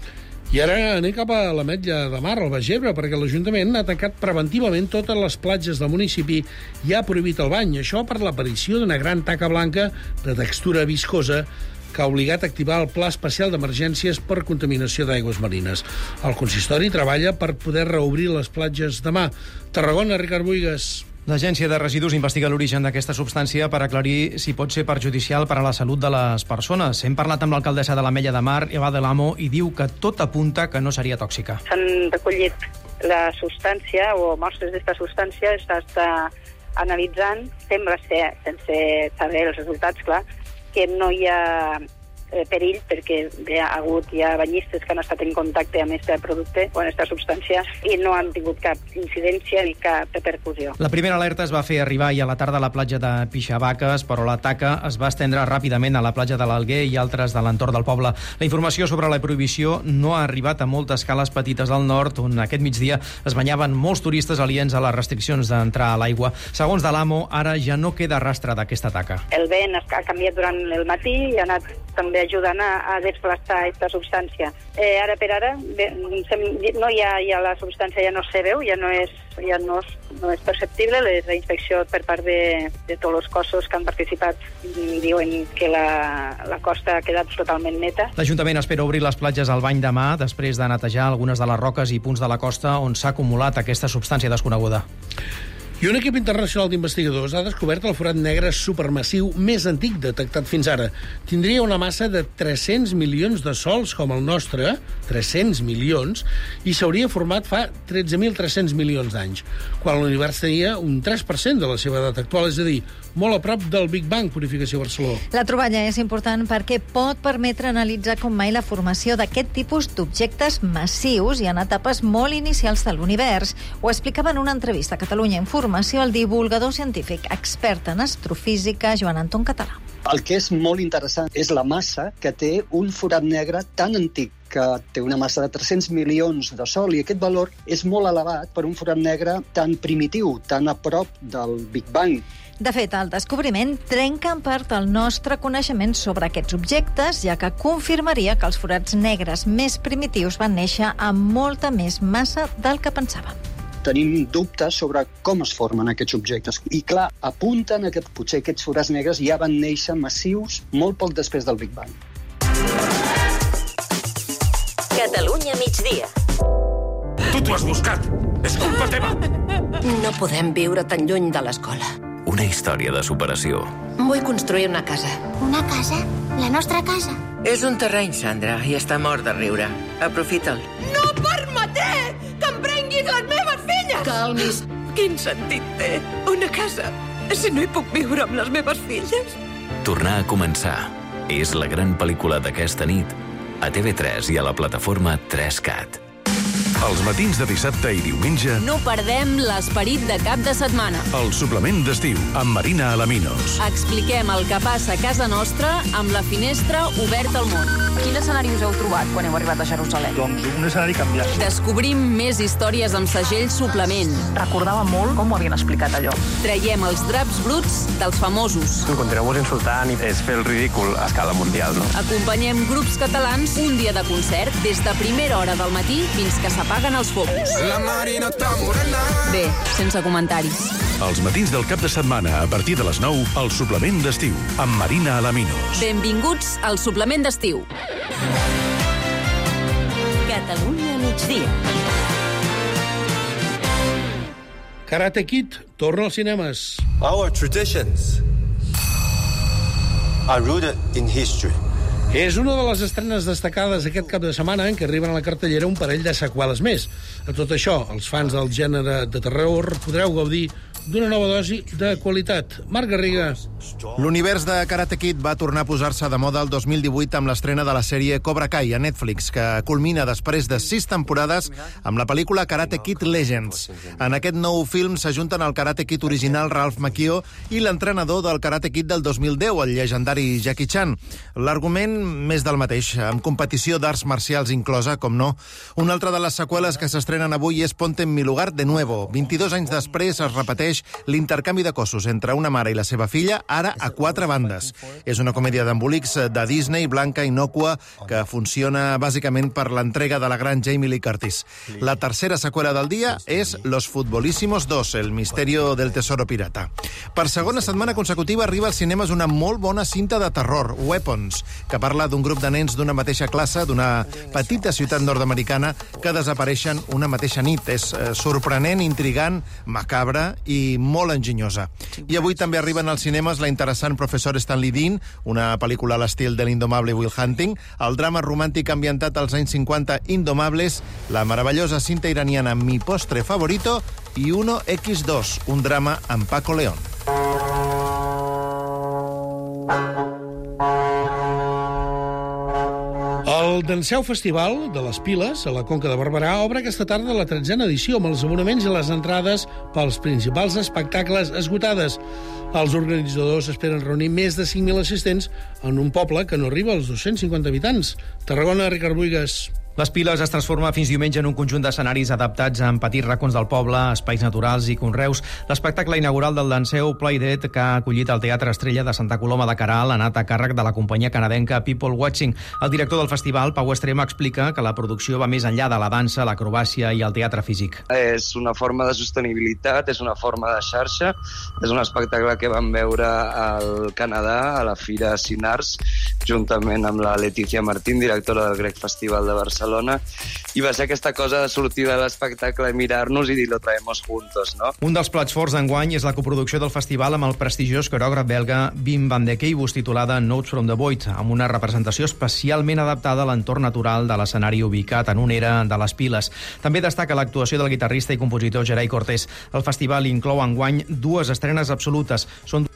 [SPEAKER 1] I ara anem cap a l'Ametlla de Mar, al Baix Ebre, perquè l'Ajuntament ha tancat preventivament totes les platges del municipi i ha prohibit el bany. Això per l'aparició d'una gran taca blanca de textura viscosa que ha obligat a activar el Pla Especial d'Emergències per contaminació d'aigües marines. El consistori treballa per poder reobrir les platges demà. Tarragona, Ricard Buigas.
[SPEAKER 22] L'Agència de Residus investiga l'origen d'aquesta substància per aclarir si pot ser perjudicial per a la salut de les persones. Hem parlat amb l'alcaldessa de l'Ametlla de Mar, Eva de l'Amo, i diu que tot apunta que no seria tòxica.
[SPEAKER 23] S'han recollit la substància o mostres d'esta substància, s'està analitzant, sembla ser, sense saber els resultats, clar, que no hi ha perill perquè hi ha hagut banyistes que han estat en contacte amb aquest producte o amb aquesta substància i no han tingut cap incidència ni cap repercussió.
[SPEAKER 22] La primera alerta es va fer arribar ahir a la tarda a la platja de Pixavaques, però la taca es va estendre ràpidament a la platja de l'Alguer i altres de l'entorn del poble. La informació sobre la prohibició no ha arribat a moltes cales petites del nord, on aquest migdia es banyaven molts turistes aliens a les restriccions d'entrar a l'aigua. Segons de l'Amo, ara ja no queda rastre d'aquesta taca.
[SPEAKER 23] El vent ha canviat durant el matí i ha anat també ajudant a desplaçar aquesta substància. Ara per ara no hi ha la substància, ja no se veu, ja no és perceptible. La inspecció per part de tots els cossos que han participat diuen que la costa ha quedat totalment neta.
[SPEAKER 22] L'Ajuntament espera obrir les platges al bany demà, després de netejar algunes de les roques i punts de la costa on s'ha acumulat aquesta substància desconeguda.
[SPEAKER 1] I un equip internacional d'investigadors ha descobert el forat negre supermassiu més antic detectat fins ara. Tindria una massa de 300 milions de sols com el nostre, 300 milions, i s'hauria format fa 13.300 milions d'anys, quan l'univers tenia un 3% de la seva edat actual, és a dir, molt a prop del Big Bang, Purificació Barceló.
[SPEAKER 24] La troballa és important perquè pot permetre analitzar com mai la formació d'aquest tipus d'objectes massius i en etapes molt inicials de l'univers. Ho explicava en una entrevista a Catalunya Informació el divulgador científic, expert en astrofísica, Joan Anton Català.
[SPEAKER 25] El que és molt interessant és la massa que té un forat negre tan antic, que té una massa de 300 milions de sol, i aquest valor és molt elevat per un forat negre tan primitiu, tan a prop del Big Bang.
[SPEAKER 24] De fet, el descobriment trenca en part el nostre coneixement sobre aquests objectes, ja que confirmaria que els forats negres més primitius van néixer amb molta més massa del que pensàvem.
[SPEAKER 25] Tenim dubtes sobre com es formen aquests objectes. I clar, apunten a que potser aquests forats negres ja van néixer massius molt poc després del Big Bang.
[SPEAKER 27] Catalunya migdia.
[SPEAKER 28] Tu t'ho has buscat! És culpa teva!
[SPEAKER 27] No podem viure tan lluny de l'escola.
[SPEAKER 3] Una història de superació.
[SPEAKER 27] Vull construir una casa.
[SPEAKER 29] Una casa? La nostra casa?
[SPEAKER 30] És un terreny, Sandra, i està mort de riure. Aprofita'l.
[SPEAKER 29] No permetré!
[SPEAKER 27] i les meves filles!
[SPEAKER 2] Calmis.
[SPEAKER 27] Quin sentit té una casa si no hi puc viure amb les meves filles?
[SPEAKER 3] Tornar a començar. És la gran pel·lícula d'aquesta nit a TV3 i a la plataforma 3Cat.
[SPEAKER 4] Els matins de dissabte i diumenge...
[SPEAKER 5] No perdem l'esperit de cap de setmana.
[SPEAKER 4] El suplement d'estiu, amb Marina Alaminos.
[SPEAKER 5] Expliquem el que passa a casa nostra amb la finestra oberta al món.
[SPEAKER 7] Quin escenari us heu trobat quan heu arribat a Jerusalem?
[SPEAKER 8] Doncs un escenari canviat.
[SPEAKER 5] Descobrim més històries amb segell suplement.
[SPEAKER 7] Recordava molt com ho havien explicat allò.
[SPEAKER 5] Traiem els draps bruts dels famosos.
[SPEAKER 8] Continueu insultant i és fer el ridícul a escala mundial, no?
[SPEAKER 5] Acompanyem grups catalans un dia de concert des de primera hora del matí fins que s'apaguen els focus.
[SPEAKER 28] La Marina està morena.
[SPEAKER 5] Bé, sense comentaris.
[SPEAKER 4] Els matins del cap de setmana, a partir de les 9, el suplement d'estiu, amb Marina Alaminos.
[SPEAKER 5] Benvinguts al suplement d'estiu.
[SPEAKER 27] Catalunya migdia.
[SPEAKER 1] Karate Kid torna als cinemes.
[SPEAKER 10] Our traditions are rooted in history.
[SPEAKER 1] És una de les estrenes destacades aquest cap de setmana en què arriben a la cartellera un parell de seqüeles més. A tot això, els fans del gènere de terror podreu gaudir d'una nova dosi de qualitat. Marc Garriga.
[SPEAKER 12] L'univers de Karate Kid va tornar a posar-se de moda el 2018 amb l'estrena de la sèrie Cobra Kai a Netflix, que culmina després de 6 temporades amb la pel·lícula Karate Kid Legends. En aquest nou film s'ajunten el Karate Kid original Ralph Macchio i l'entrenador del Karate Kid del 2010, el llegendari Jackie Chan. L'argument més del mateix, amb competició d'arts marcials inclosa, com no. Una altra de les seqüeles que s'estrenen avui és Ponte en mi lugar de nuevo. 22 anys després es repeteix l'intercanvi de cossos entre una mare i la seva filla, ara a 4 bandes. És una comèdia d'embolics de Disney, blanca, innòcua, que funciona bàsicament per l'entrega de la gran Jamie Lee Curtis. La tercera seqüela del dia és Los Futbolísimos 2, el misterio del tesoro pirata. Per segona setmana consecutiva arriba als cinemes una molt bona cinta de terror, Weapons, que parla d'un grup de nens d'una mateixa classe, d'una petita ciutat nord-americana, que desapareixen una mateixa nit. És sorprenent, intrigant, macabra i molt enginyosa. I avui també arriben als cinemes la interessant Professor Stanley Dean, una pel·lícula a l'estil de l'indomable Will Hunting, el drama romàntic ambientat als anys 50 Indomables, la meravellosa cinta iraniana Mi postre favorito i 1X2, un drama amb Paco León.
[SPEAKER 1] El Danseu Festival de les Piles, a la Conca de Barberà, obre aquesta tarda la 13a edició amb els abonaments i les entrades pels principals espectacles esgotades. Els organitzadors esperen reunir més de 5.000 assistents en un poble que no arriba als 250 habitants. Tarragona, Ricard Buigas.
[SPEAKER 22] Les Piles es transforma fins diumenge en un conjunt d'escenaris adaptats en petits racons del poble, espais naturals i conreus. L'espectacle inaugural del Danseu Playdead, que ha acollit el Teatre Estrella de Santa Coloma de Queralt, ha anat a càrrec de la companyia canadenca People Watching. El director del festival, Pau Estrema, explica que la producció va més enllà de la dansa, l'acrobàcia i el teatre físic.
[SPEAKER 21] És una forma de sostenibilitat, és una forma de xarxa, és un espectacle que vam veure al Canadà, a la Fira Cinars, juntament amb la Letícia Martín, directora del Grec Festival de Barcelona, i va ser aquesta cosa de sortir de l'espectacle i mirar-nos i dir lo traemos juntos, no?
[SPEAKER 22] Un dels plats forts d'enguany és la coproducció del festival amb el prestigiós coreògraf belga Wim van de Keibus, titulada Notes from the Void, amb una representació especialment adaptada a l'entorn natural de l'escenari ubicat en una era de les Piles. També destaca l'actuació del guitarrista i compositor Gerai Cortés. El festival inclou enguany 2 estrenes absolutes. Són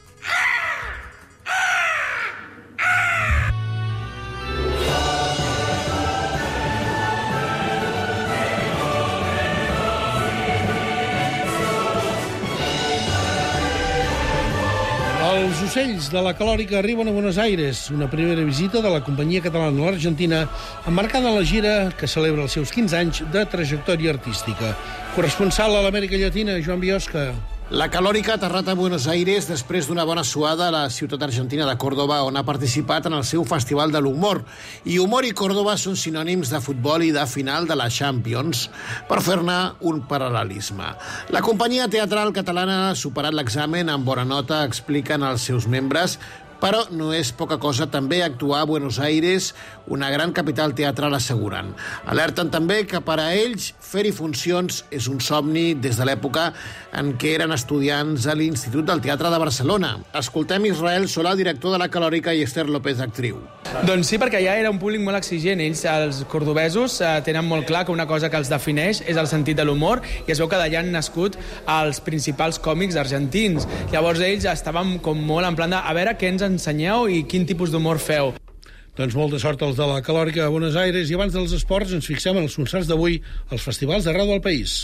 [SPEAKER 1] Els ocells de la Calòrica arriben a Buenos Aires, una primera visita de la companyia catalana a l'Argentina, emmarcada en la gira que celebra els seus 15 anys de trajectòria artística. Corresponsal a l'Amèrica Llatina, Joan Biosca.
[SPEAKER 26] La Calòrica ha aterrat a Buenos Aires després d'una bona suada a la ciutat argentina de Córdoba, on ha participat en el seu Festival de l'Humor. I humor i Córdoba són sinònims de futbol i de final de la Champions, per fer-ne un paral·lelisme. La companyia teatral catalana ha superat l'examen amb bona nota, expliquen els seus membres, però no és poca cosa també actuar a Buenos Aires, una gran capital teatral, asseguren. Alerten també que per a ells fer-hi funcions és un somni des de l'època en què eren estudiants a l'Institut del Teatre de Barcelona. Escoltem Israel Solà, director de la Calòrica, i Esther López, actriu.
[SPEAKER 2] Doncs sí, perquè ja era un públic molt exigent. Ells, els cordobesos, tenen molt clar que una cosa que els defineix és el sentit de l'humor, i es veu que d'allà han nascut els principals còmics argentins. Llavors ells estaven com molt en plan de a veure què ens ensenyeu i quin tipus d'humor feu.
[SPEAKER 1] Doncs molta sort als de la Calòrica a Buenos Aires. I abans dels esports ens fixem en els concerts d'avui als festivals d'arreu del país.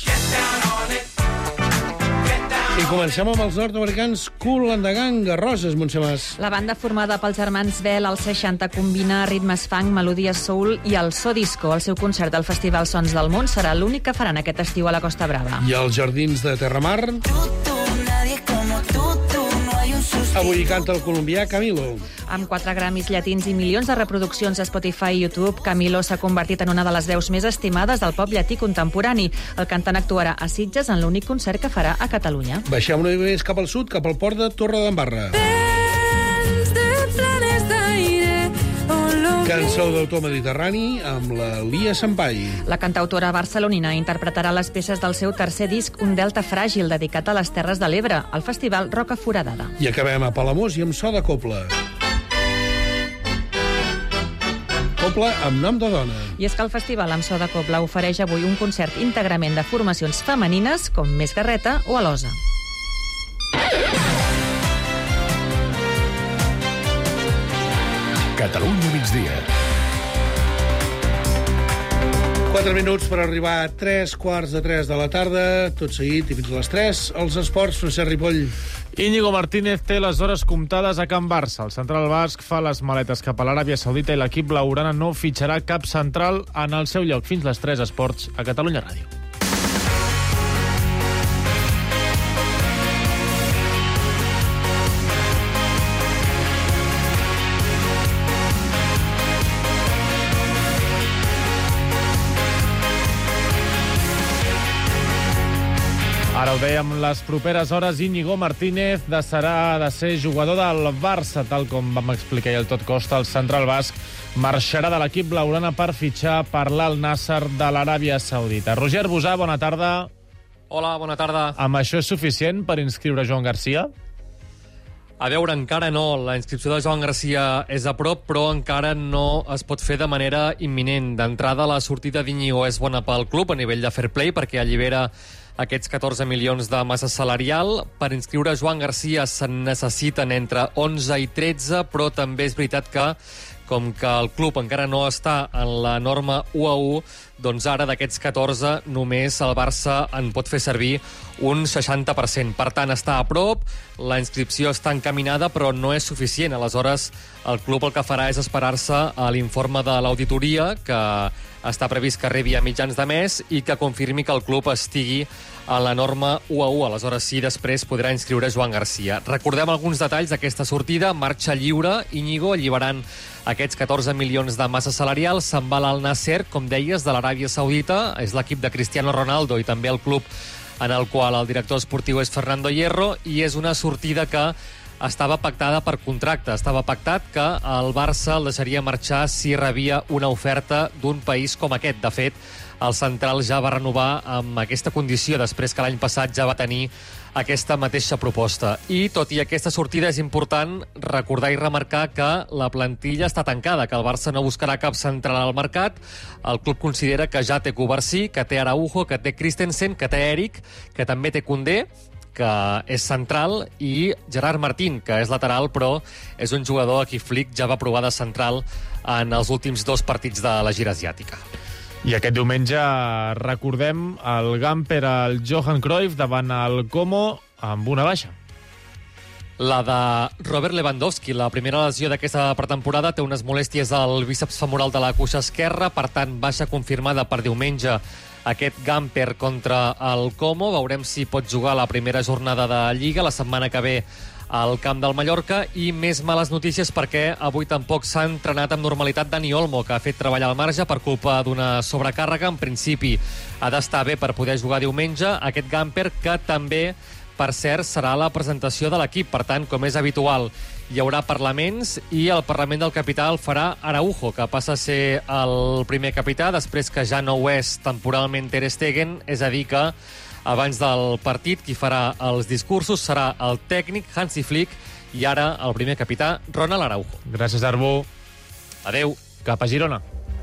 [SPEAKER 1] I comencem amb els nord-americans Kool and the Gang, a Roses, Montse Mas.
[SPEAKER 6] La banda formada pels germans Bell als 60 combina ritmes funk, melodies soul i el so disco. El seu concert al Festival Sons del Món serà l'únic que faran aquest estiu a la Costa Brava.
[SPEAKER 1] I als Jardins de Terramar... Avui canta el colombià Camilo.
[SPEAKER 6] Amb 4 Grammys llatins i milions de reproduccions a Spotify i YouTube, Camilo s'ha convertit en una de les veus més estimades del pop llatí contemporani. El cantant actuarà a Sitges en l'únic concert que farà a Catalunya.
[SPEAKER 1] Baixem una mica més cap al sud, cap al port de Torredembarra. Cançó d'autor mediterrani amb la Lia Sampai.
[SPEAKER 6] La cantautora barcelonina interpretarà les peces del seu tercer disc, Un delta fràgil, dedicat a les Terres de l'Ebre, al festival Roca Foradada.
[SPEAKER 1] I acabem a Palamós i amb so de cobla. Cobla amb nom de dona.
[SPEAKER 6] I és que el festival amb so de cobla ofereix avui un concert íntegrament de formacions femenines com Més Garreta o Alosa.
[SPEAKER 4] Catalunya migdia.
[SPEAKER 1] 4 minuts per arribar a 3:15 de la tarda, tot seguit, i fins a les 3, els esports, Francesc Ripoll.
[SPEAKER 9] Íñigo Martínez té les hores comptades a Can Barça. El central basc fa les maletes cap a l'Aràbia Saudita i l'equip blaugrana no fitxarà cap central en el seu lloc. Fins les 3, esports a Catalunya Ràdio. Ara ho dèiem, les properes hores Íñigo Martínez serà de ser jugador del Barça, tal com vam explicar ahir al Tot Costa. El central basc marxarà de l'equip blaugrana per fitxar per l'Al Nassr de l'Aràbia Saudita. Roger Busà, bona tarda.
[SPEAKER 11] Hola, bona tarda.
[SPEAKER 9] Amb això és suficient per inscriure Joan Garcia?
[SPEAKER 11] A veure, encara no. La inscripció de Joan Garcia és a prop, però encara no es pot fer de manera imminent. D'entrada, la sortida d'Íñigo és bona pel club a nivell de fair play, perquè allibera aquests 14 milions de massa salarial. Per inscriure Joan Garcia se'n necessiten entre 11 i 13, però també és veritat que, com que el club encara no està en la norma 1-1, doncs ara d'aquests 14 només el Barça en pot fer servir un 60%. Per tant, està a prop, la inscripció està encaminada, però no és suficient. Aleshores, el club el que farà és esperar-se a l'informe de l'auditoria, que està previst que arribi a mitjans de mes i que confirmi que el club estigui a la norma 1-1. Aleshores sí, després podrà inscriure Joan Garcia. Recordem alguns detalls d'aquesta sortida. Marxa lliure, Íñigo, alliberant aquests 14 milions de massa salarial. Se'n va l'Al Nassr, com deies, de l'Aràbia Saudita. És l'equip de Cristiano Ronaldo i també el club en el qual el director esportiu és Fernando Hierro, i és una sortida que estava pactada per contracte. Estava pactat que el Barça el deixaria marxar si rebia una oferta d'un país com aquest. De fet, el central ja va renovar amb aquesta condició, després que l'any passat ja va tenir aquesta mateixa proposta. I, tot i aquesta sortida, és important recordar i remarcar que la plantilla està tancada, que el Barça no buscarà cap central al mercat. El club considera que ja té Covarsí, que té Araujo, que té Christensen, que té Eric, que també té Koundé, que és central, i Gerard Martín, que és lateral, però és un jugador a qui Flick ja va provar de central en els últims 2 partits de la gira asiàtica.
[SPEAKER 9] I aquest diumenge recordem el Gamper al Johan Cruyff davant el Como amb una baixa.
[SPEAKER 11] La de Robert Lewandowski, la primera lesió d'aquesta pretemporada, té unes molèsties al bíceps femoral de la cuixa esquerra, per tant, baixa confirmada per diumenge aquest Gamper contra el Como. Veurem si pot jugar la primera jornada de Lliga la setmana que ve al camp del Mallorca. I més males notícies perquè avui tampoc s'ha entrenat amb normalitat Dani Olmo, que ha fet treballar al marge per culpa d'una sobrecàrrega. En principi ha d'estar bé per poder jugar diumenge aquest Gamper, que també, per cert, serà la presentació de l'equip. Per tant, com és habitual, hi haurà parlaments i el Parlament del Capità el farà Araujo, que passa a ser el primer capità després que ja no ho és temporalment Ter Stegen. És a dir que abans del partit qui farà els discursos serà el tècnic Hansi Flick i ara el primer capità Ronald Araujo.
[SPEAKER 9] Gràcies, Arbo. Adeu, cap a Girona.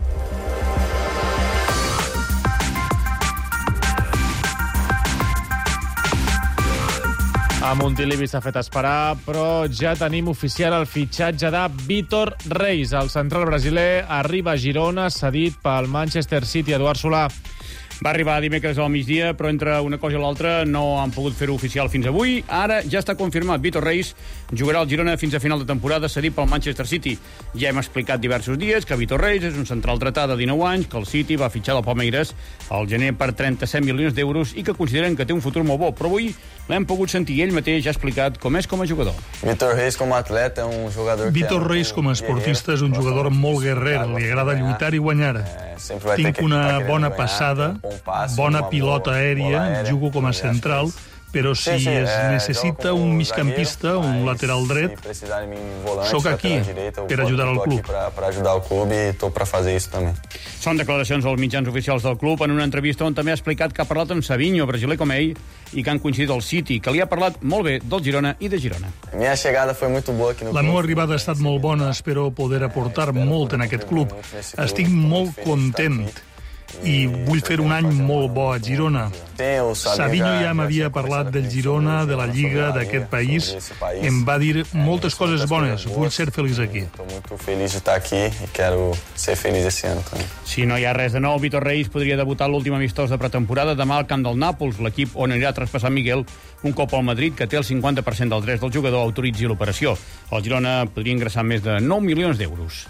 [SPEAKER 9] A Montilivi s'ha fet esperar, però ja tenim oficial el fitxatge de Vitor Reis. El central brasiler arriba a Girona, cedit pel Manchester City. Eduard Solà.
[SPEAKER 13] Va arribar dimecres al migdia, però entre una cosa i l'altra no han pogut fer-ho oficial fins avui. Ara ja està confirmat. Vitor Reis jugarà al Girona fins a final de temporada, cedit pel Manchester City. Ja hem explicat diversos dies que Vitor Reis és un central dretà de 19 anys, que el City va fitxar del Palmeiras al gener per 37 milions d'euros i que consideren que té un futur molt bo. Però avui l'hem pogut sentir i ell mateix ha explicat com és com a jugador.
[SPEAKER 14] Vitor Reis com a atleta és un jugador...
[SPEAKER 15] Vitor Reis com a esportista és un jugador molt guerrer, li agrada lluitar i guanyar. Tinc una bona passada, bona pilota aèria, jugo com a central, però si es necessita un migcampista, un lateral dret, sóc aquí per ajudar al club.
[SPEAKER 14] Per ajudar el club i tot per fer això també.
[SPEAKER 13] Són declaracions als mitjans oficials del club en una entrevista on també ha explicat que ha parlat amb Savinho, brasiler com ell, i que han coincidit al City, que li ha parlat molt bé del Girona i de Girona.
[SPEAKER 15] La meva arribada ha estat molt bona, espero poder aportar molt en aquest club. Estic molt content i vull fer un any molt bo a Girona. Savinho ja m'havia parlat del Girona, de la Lliga, d'aquest país. Em va dir moltes coses bones. Vull ser feliç aquí.
[SPEAKER 14] Estic molt feliç d'estar aquí i quero ser feliç aquest any també.
[SPEAKER 13] Si no hi ha res de nou, Vitor Reis podria debutar l'últim amistós de pretemporada demà al camp del Nàpols, l'equip on anirà a traspassar Miguel un cop al Madrid, que té el 50% dels drets del jugador, autoritzi l'operació. El Girona podria ingressar més de 9 milions d'euros.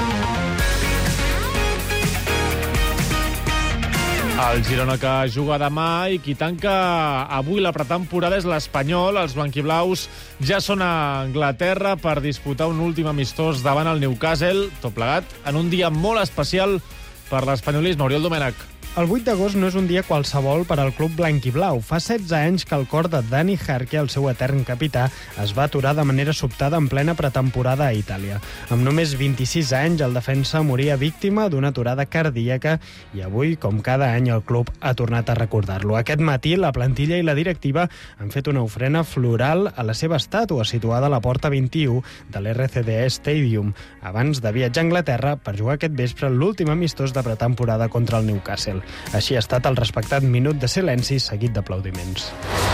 [SPEAKER 9] El Girona que juga demà i qui tanca avui la pretemporada és l'Espanyol. Els blanquiblaus ja són a Anglaterra per disputar un últim amistós davant el Newcastle, tot plegat en un dia molt especial per l'espanyolisme. Oriol Domènech.
[SPEAKER 16] El 8 d'agost no és un dia qualsevol per al club blanquiblau. Fa 16 anys que el cor de Dani Jarque, el seu etern capità, es va aturar de manera sobtada en plena pretemporada a Itàlia. Amb només 26 anys, el defensa moria víctima d'una aturada cardíaca i avui, com cada any, el club ha tornat a recordar-lo. Aquest matí, la plantilla i la directiva han fet una ofrena floral a la seva estàtua, situada a la porta 21 de l'RCDE Stadium, abans de viatjar a Anglaterra per jugar aquest vespre l'últim amistós de pretemporada contra el Newcastle. Així ha estat el respectat minut de silenci seguit d'aplaudiments.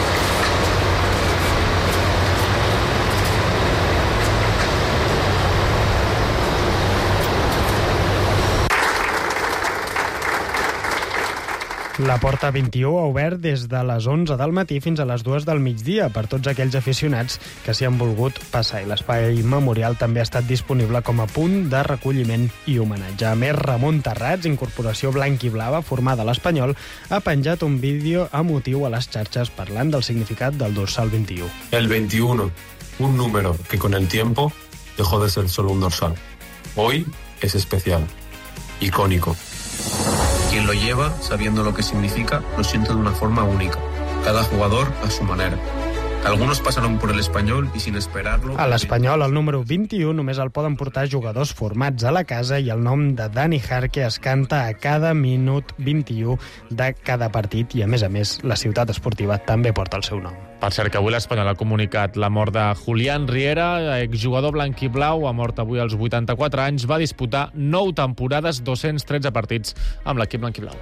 [SPEAKER 16] La porta 21 ha obert des de les 11 del matí fins a les 2 del migdia per tots aquells aficionats que s'hi han volgut passar, i l'espai memorial també ha estat disponible com a punt de recolliment i homenatge. A més, Ramon Terrats, incorporació blanquiblava formada a l'Espanyol, ha penjat un vídeo emotiu a les xarxes parlant del significat del dorsal 21.
[SPEAKER 17] El 21, un número que con el tiempo dejó de ser solo un dorsal. Hoy es especial, icónico. Quien lo lleva, sabiendo lo que significa, lo siente de una forma única. Cada jugador a su manera. Algunos pasaron por el Espanyol i sin esperarlo...
[SPEAKER 16] A l'Espanyol, el número 21 només el poden portar jugadors formats a la casa i el nom de Dani Jarque es canta a cada minut 21 de cada partit i, a més, la ciutat esportiva també porta el seu nom.
[SPEAKER 9] Per cert, que avui l'Espanyol ha comunicat la mort de Julián Riera, exjugador blanquiblau, ha mort avui als 84 anys, va disputar 9 temporades, 213 partits amb l'equip blanquiblau.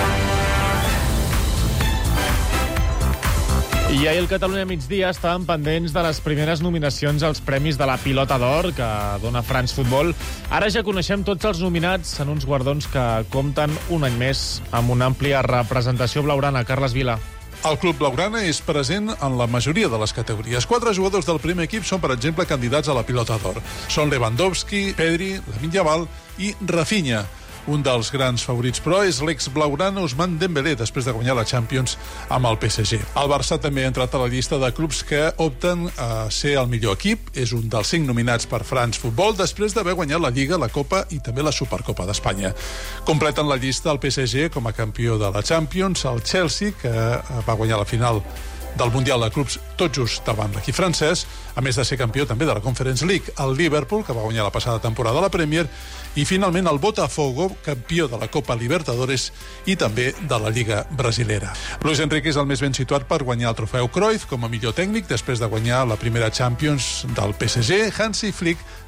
[SPEAKER 9] I ahir el Catalunya Migdia estaven pendents de les primeres nominacions als Premis de la Pilota d'Or que dona France Football. Ara ja coneixem tots els nominats en uns guardons que compten un any més amb una àmplia representació blaugrana. Carles Vila.
[SPEAKER 18] El club blaugrana és present en la majoria de les categories. 4 jugadors del primer equip són, per exemple, candidats a la Pilota d'Or. Són Lewandowski, Pedri, Lamine Yamal i Rafinha. Un dels grans favorits, però, és l'ex-blaugrana Ousmane Dembélé, després de guanyar la Champions amb el PSG. El Barça també ha entrat a la llista de clubs que opten a ser el millor equip. És un dels 5 nominats per France Football, després d'haver guanyat la Lliga, la Copa i també la Supercopa d'Espanya. Completen la llista el PSG com a campió de la Champions, el Chelsea, que va guanyar la final del Mundial de Clubs tot just davant l'equip francès, a més de ser campió també de la Conference League, el Liverpool, que va guanyar la passada temporada a la Premier, i finalment el Botafogo, campió de la Copa Libertadores i també de la Lliga Brasilera. Luis Enrique és el més ben situat per guanyar el trofeu Cruyff com a millor tècnic després de guanyar la primera Champions del PSG. Hansi Flick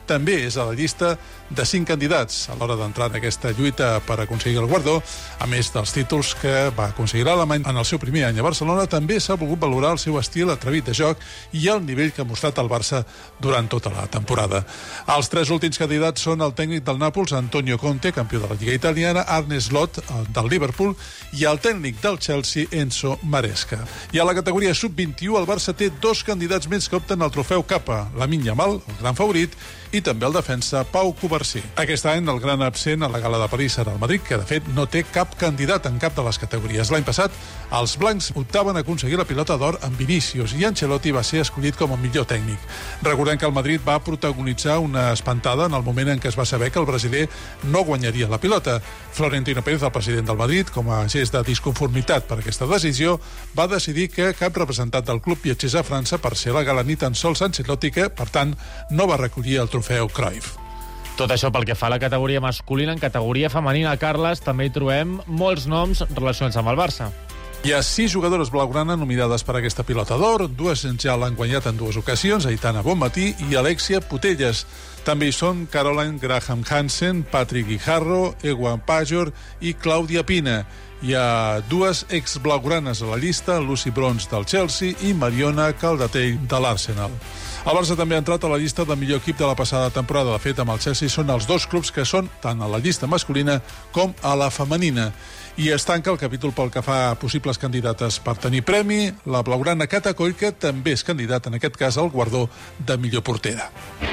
[SPEAKER 18] també és a la llista de 5 candidats a l'hora d'entrar en aquesta lluita per aconseguir el guardó. A més dels títols que va aconseguir l'Alemany en el seu primer any a Barcelona, també s'ha volgut valorar el seu estil atrevit de joc i el nivell que ha mostrat el Barça durant tota la temporada. Els 3 últims candidats són el tècnic del Nàpols, Antonio Conte, campió de la Lliga Italiana, Arne Slot, del Liverpool, i el tècnic del Chelsea, Enzo Maresca. I a la categoria sub-21, el Barça té 2 candidats més que opten al trofeu Capa, Lamine Yamal, el gran favorit, i també el defensa Pau Cubarsí. Aquest any el gran absent a la gala de París serà el Madrid, que de fet no té cap candidat en cap de les categories. L'any passat els blancs optaven a aconseguir la pilota d'or amb Vinícius i Ancelotti va ser escollit com a millor tècnic. Recordem que el Madrid va protagonitzar una espantada en el moment en què es va saber que el brasiler no guanyaria la pilota. Florentino Pérez, el president del Madrid, com a gest de disconformitat per aquesta decisió, va decidir que cap representant del club viatgés a França per ser la gala ni tan sols Ancelotti, que, per tant, no va recollir el trofeu Cruyff.
[SPEAKER 9] Tot això pel que fa a la categoria masculina. En categoria femenina, Carles, també hi trobem molts noms relacionats amb el Barça.
[SPEAKER 18] Hi ha 6 jugadores blaugrana nominades per aquesta pilota d'or, 2 ja l'han guanyat en 2 ocasions, Aitana Bonmatí i Alexia Putelles. També hi són Caroline Graham Hansen, Patrick Guijarro, Ewan Pajor i Clàudia Pina. Hi ha 2 ex-blaugranes a la llista, Lucy Bronze del Chelsea i Mariona Caldatell de l'Arsenal. El Barça també ha entrat a la llista de millor equip de la passada temporada. De fet, amb el Chelsea són els 2 clubs que són tant a la llista masculina com a la femenina. I es tanca el capítol pel que fa a possibles candidates per tenir premi. La blaugrana Cata Coll, que també és candidat, en aquest cas, al guardó de millor portera.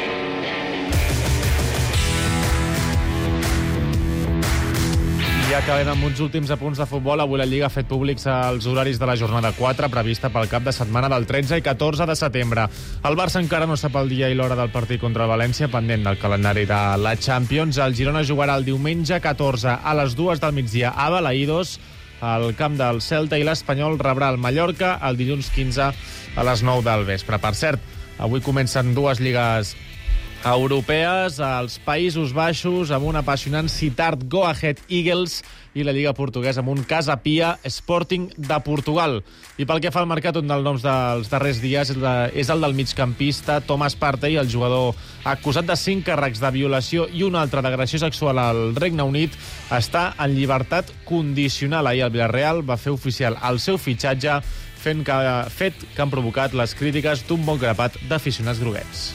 [SPEAKER 9] Ja acabem amb uns últims apunts de futbol. Avui la Lliga ha fet públics els horaris de la jornada 4, prevista pel cap de setmana del 13 i 14 de setembre. El Barça encara no sap el dia i l'hora del partit contra el València, pendent del calendari de la Champions. El Girona jugarà el diumenge 14 a les 2 del migdia a Balaïdos, al camp del Celta, i l'Espanyol rebrà el Mallorca el dilluns 15 a les 9 del vespre. Per cert, avui comencen 2 lligues europees, als Països Baixos amb un apassionant Sittard Go Ahead Eagles i la Lliga Portuguesa amb un Casa Pia Sporting de Portugal. I pel que fa al mercat, un dels noms dels darrers dies és el del migcampista Thomas Partey, el jugador acusat de 5 càrrecs de violació i un altre d'agressió sexual al Regne Unit, està en llibertat condicional. Ahir el Villarreal va fer oficial el seu fitxatge, fet que han provocat les crítiques d'un bon grapat d'aficionats groguets.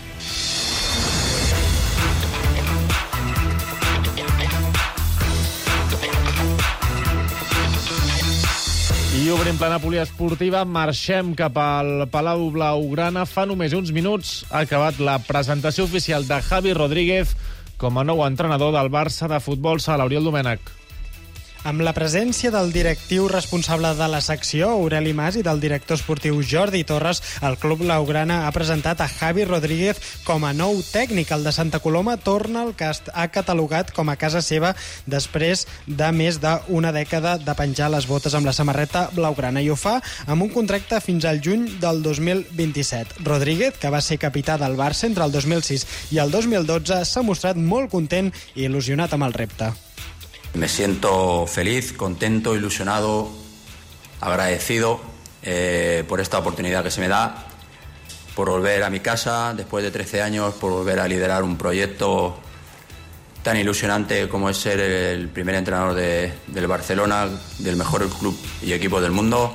[SPEAKER 9] I obrim plana poliesportiva, marxem cap al Palau Blaugrana. Fa només uns minuts ha acabat la presentació oficial de Javi Rodríguez com a nou entrenador del Barça de futbol sala. Oriol Domènech.
[SPEAKER 16] Amb la presència del directiu responsable de la secció, Aureli Mas, i del director esportiu Jordi Torres, el club blaugrana ha presentat a Javi Rodríguez com a nou tècnic. El de Santa Coloma torna el que ha catalogat com a casa seva després de més d'una dècada de penjar les botes amb la samarreta blaugrana, i ho fa amb un contracte fins al juny del 2027. Rodríguez, que va ser capità del Barça entre el 2006 i el 2012, s'ha mostrat molt content i il·lusionat amb el repte.
[SPEAKER 3] Me siento feliz, contento, ilusionado, agradecido por esta oportunidad que se me da, por volver a mi casa después de 13 años, por volver a liderar un proyecto tan ilusionante como es ser el primer entrenador del Barcelona, del mejor club y equipo del mundo,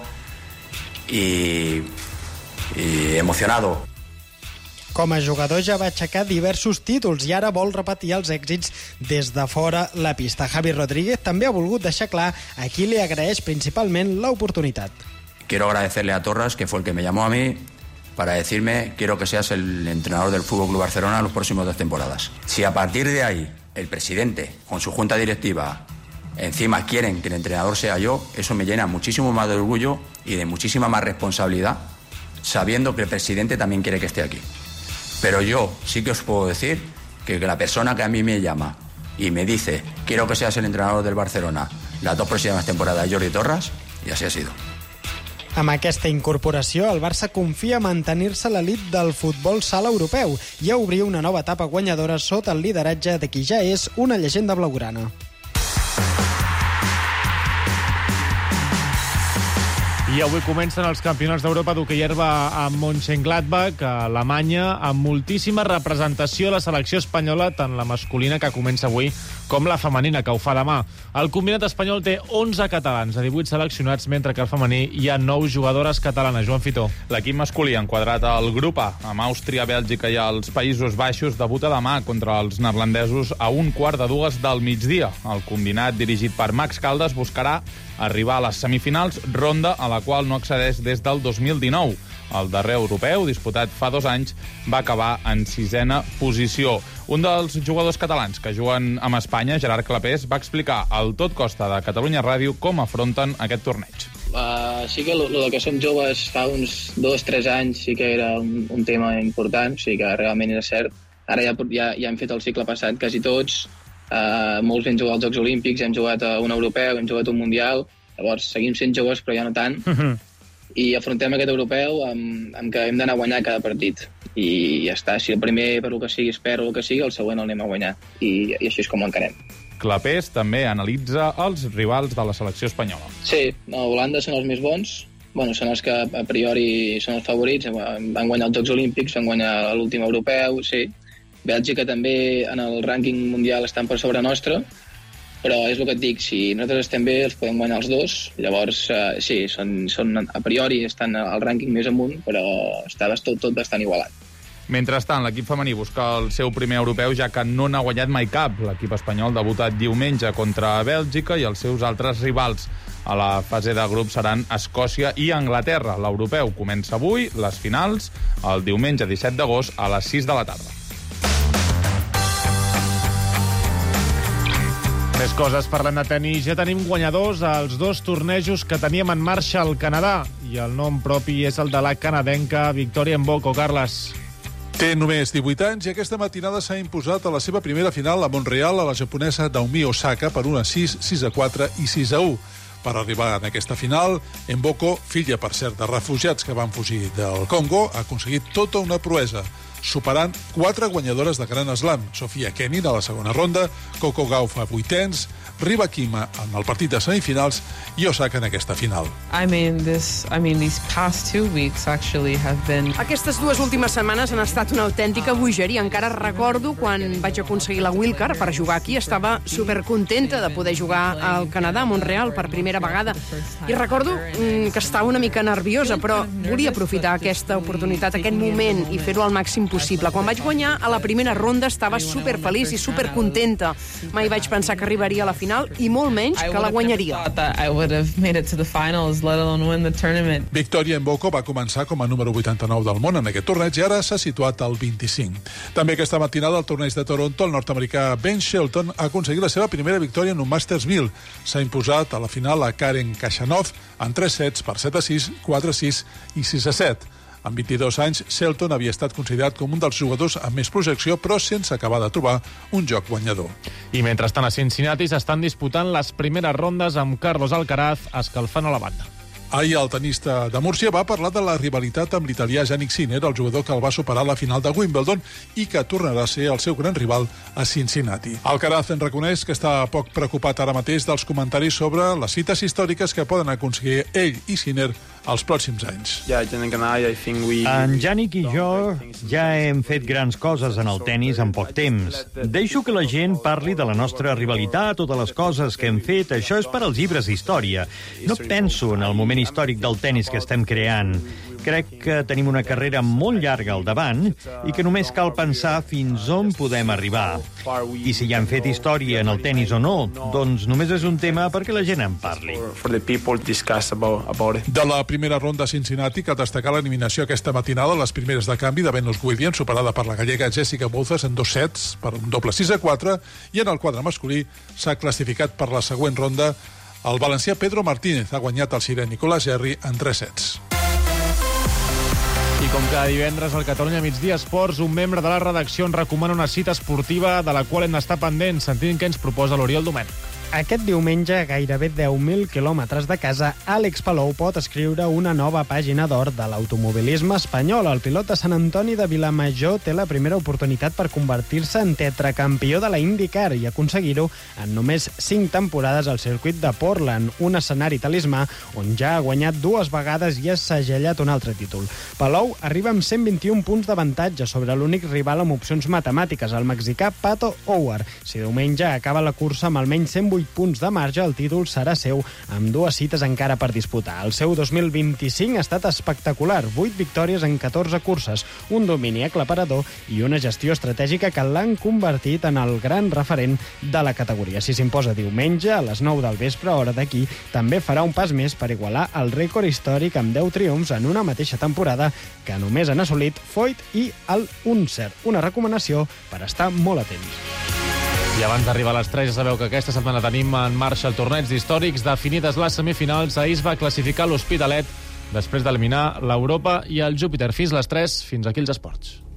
[SPEAKER 3] y emocionado.
[SPEAKER 16] Com a jugador ja va aixecar diversos títols i ara vol repetir els èxits des de fora la pista. Javi Rodríguez també ha volgut deixar clar a qui li agraeix principalment l'oportunitat.
[SPEAKER 3] Quiero agradecerle a Torres, que fue el que me llamó a mí, para decirme: quiero que seas el entrenador del FC Barcelona en los próximos 2 temporadas. Si a partir de ahí el presidente con su junta directiva encima quieren que el entrenador sea yo, eso me llena muchísimo más de orgullo y de muchísima más responsabilidad, sabiendo que el presidente también quiere que esté aquí. Pero yo sí que os puedo decir que la persona que a mí me llama y me dice: quiero que seas el entrenador del Barcelona las 2 próximas temporadas, Jordi Torres, y así ha sido.
[SPEAKER 16] Amb aquesta incorporació, el Barça confia mantenir-se a l'elit del futbol sala europeu i a obrir una nova etapa guanyadora sota el lideratge de qui ja és una llegenda blaugrana.
[SPEAKER 9] I avui comencen els campionats d'Europa d'hoquei herba a Mönchengladbach, a Alemanya, amb moltíssima representació de la selecció espanyola, tant la masculina, que comença avui, com la femenina, que ho fa demà. El combinat espanyol té 11 catalans a 18 seleccionats, mentre que al femení hi ha 9 jugadores catalanes. Joan Fitó.
[SPEAKER 7] L'equip masculí, enquadrat al grup A, amb Àustria, Bèlgica i els Països Baixos, debuta demà contra els neerlandesos a 1:45 del migdia. El combinat, dirigit per Max Caldas, buscarà arribar a les semifinals, ronda a la qual no accedeix des del 2019. El darrer europeu, disputat fa 2 anys, va acabar en 6a posició. Un dels jugadors catalans que juguen amb Espanya, Gerard Clapés, va explicar al Tot Costa de Catalunya Ràdio com afronten aquest torneig.
[SPEAKER 8] Sí que el que som joves fa uns 2-3 anys sí que era un tema important, sí que realment era cert. Ara ja hem fet el cicle passat quasi tots, molts hem jugat als Jocs Olímpics, hem jugat a un europeu, hem jugat a un mundial, llavors seguim sent joves però ja no tant, i afrontem aquest europeu amb que hem d'anar a guanyar cada partit. I ja està, si el primer per el que sigui espero el que sigui, el següent el anem a guanyar. I així és com l'encarem.
[SPEAKER 7] Clapés també analitza els rivals de la selecció espanyola.
[SPEAKER 8] Sí, Holanda són els més bons, són els que a priori són els favorits, van guanyar els Jocs Olímpics, van guanyar l'últim europeu, sí. Bèlgica també en el rànquing mundial estan per sobre nostre, però és el que et dic, si nosaltres estem bé els podem guanyar els dos, llavors sí, són a priori estan al rànquing més amunt, però està tot bastant igualat.
[SPEAKER 7] Mentrestant, l'equip femení busca el seu primer europeu, ja que no n'ha guanyat mai cap. L'equip espanyol debutat diumenge contra Bèlgica i els seus altres rivals a la fase de grup seran Escòcia i Anglaterra. L'europeu comença avui, les finals el diumenge 17 d'agost a les 6 de la tarda.
[SPEAKER 9] Més coses, parlem de tenis. Ja tenim guanyadors als 2 tornejos que teníem en marxa al Canadà, i el nom propi és el de la canadenca Victoria Mboko. Carles.
[SPEAKER 18] Té només 18 anys i aquesta matinada s'ha imposat a la seva primera final a Montreal a la japonesa Naomi Osaka per 1-6, 6-4 i 6-1. Per arribar en aquesta final, Mboko, filla per cert de refugiats que van fugir del Congo, ha aconseguit tota una proesa, superant 4 guanyadores de Gran Slam: Sofia Kenin a la segona ronda, Coco Gauff a 8ens, Rybakina en el partit de semifinals i Osaka en aquesta final.
[SPEAKER 19] These past 2 weeks actually have been...
[SPEAKER 20] Aquestes 2 últimes setmanes han estat una autèntica bogeria. Encara recordo quan vaig aconseguir la wildcard per jugar aquí. Estava supercontenta de poder jugar al Canadà, a Montreal, per primera vegada. I recordo que estava una mica nerviosa, però volia aprofitar aquesta oportunitat, aquest moment, i fer-ho al màxim possible. Quan vaig guanyar a la primera ronda estava superfeliç i supercontenta. Mai vaig pensar que arribaria a la final i molt menys que la guanyaria.
[SPEAKER 18] Victoria Mboko va començar com a número 89 del món en aquest torneig i ara s'ha situat al 25. També aquesta matinada al torneig de Toronto el nord-americà Ben Shelton ha aconseguit la seva primera victòria en un Masters 1000. S'ha imposat a la final a Karen Khachanov en 3 sets per 7-6, 4-6 i 6-7. Amb 22 anys, Shelton havia estat considerat com un dels jugadors amb més projecció, però sense acabar de trobar un joc guanyador.
[SPEAKER 9] I mentrestant a Cincinnati s'estan disputant les primeres rondes amb Carlos Alcaraz escalfant a la banda.
[SPEAKER 18] Ahir el tenista de Múrcia va parlar de la rivalitat amb l'italià Jannik Sinner, el jugador que el va superar a la final de Wimbledon i que tornarà a ser el seu gran rival a Cincinnati. Alcaraz en reconeix que està poc preocupat ara mateix dels comentaris sobre les cites històriques que poden aconseguir ell i Sinner els pròxims anys.
[SPEAKER 23] En Jannik i jo ja hem fet grans coses en el tennis en poc temps. Deixo que la gent parli de la nostra rivalitat o de les coses que hem fet. Això és per als llibres d'història. No penso en el moment històric del tennis que estem creant. Crec que tenim una carrera molt llarga al davant i que només cal pensar fins on podem arribar. I si ja hem fet història en el tennis o no, doncs només és un tema perquè la gent en parli.
[SPEAKER 18] De la primera ronda a Cincinnati, cal destacar l'eliminació aquesta matinada a les primeres de canvi de Venus Williams, superada per la gallega Jessica Bouzas en 2 sets per un doble 6-4, i en el quadre masculí s'ha classificat per la següent ronda. El valencià Pedro Martínez ha guanyat el sirè Nicolás Jarry en 3 sets.
[SPEAKER 9] I com cada divendres al Catalunya Migdia Esports, un membre de la redacció ens recomana una cita esportiva de la qual hem d'estar pendents. Sentim què ens proposa l'Oriol Domènech.
[SPEAKER 16] Aquest diumenge, a gairebé 10.000 quilòmetres de casa, Àlex Palou pot escriure una nova pàgina d'or de l'automobilisme espanyol. El pilot de Sant Antoni de Vilamajor té la primera oportunitat per convertir-se en tetracampió de la IndyCar i aconseguir-ho en només 5 temporades al circuit de Portland, un escenari talismà on ja ha guanyat 2 vegades i ha segellat un altre títol. Palou arriba amb 121 punts d'avantatge sobre l'únic rival amb opcions matemàtiques, el mexicà Pato O'Ward. Si diumenge acaba la cursa amb almenys 108 punts de marge, el títol serà seu, amb 2 cites encara per disputar. El seu 2025 ha estat espectacular, 8 victòries en 14 curses, un domini aclaparador i una gestió estratègica que l'han convertit en el gran referent de la categoria. Si s'imposa diumenge a les 9 del vespre, hora d'aquí, també farà un pas més per igualar el rècord històric amb 10 triomfs en una mateixa temporada que només han assolit Foyt i el Unser. Una recomanació per estar molt atents.
[SPEAKER 9] I abans d'arribar a les 3, ja sabeu que aquesta setmana tenim en marxa el torneig d'històrics. Definides les semifinals, ahir es va classificar l'Hospitalet després d'eliminar l'Europa i el Júpiter. Fins les 3, fins aquí els esports.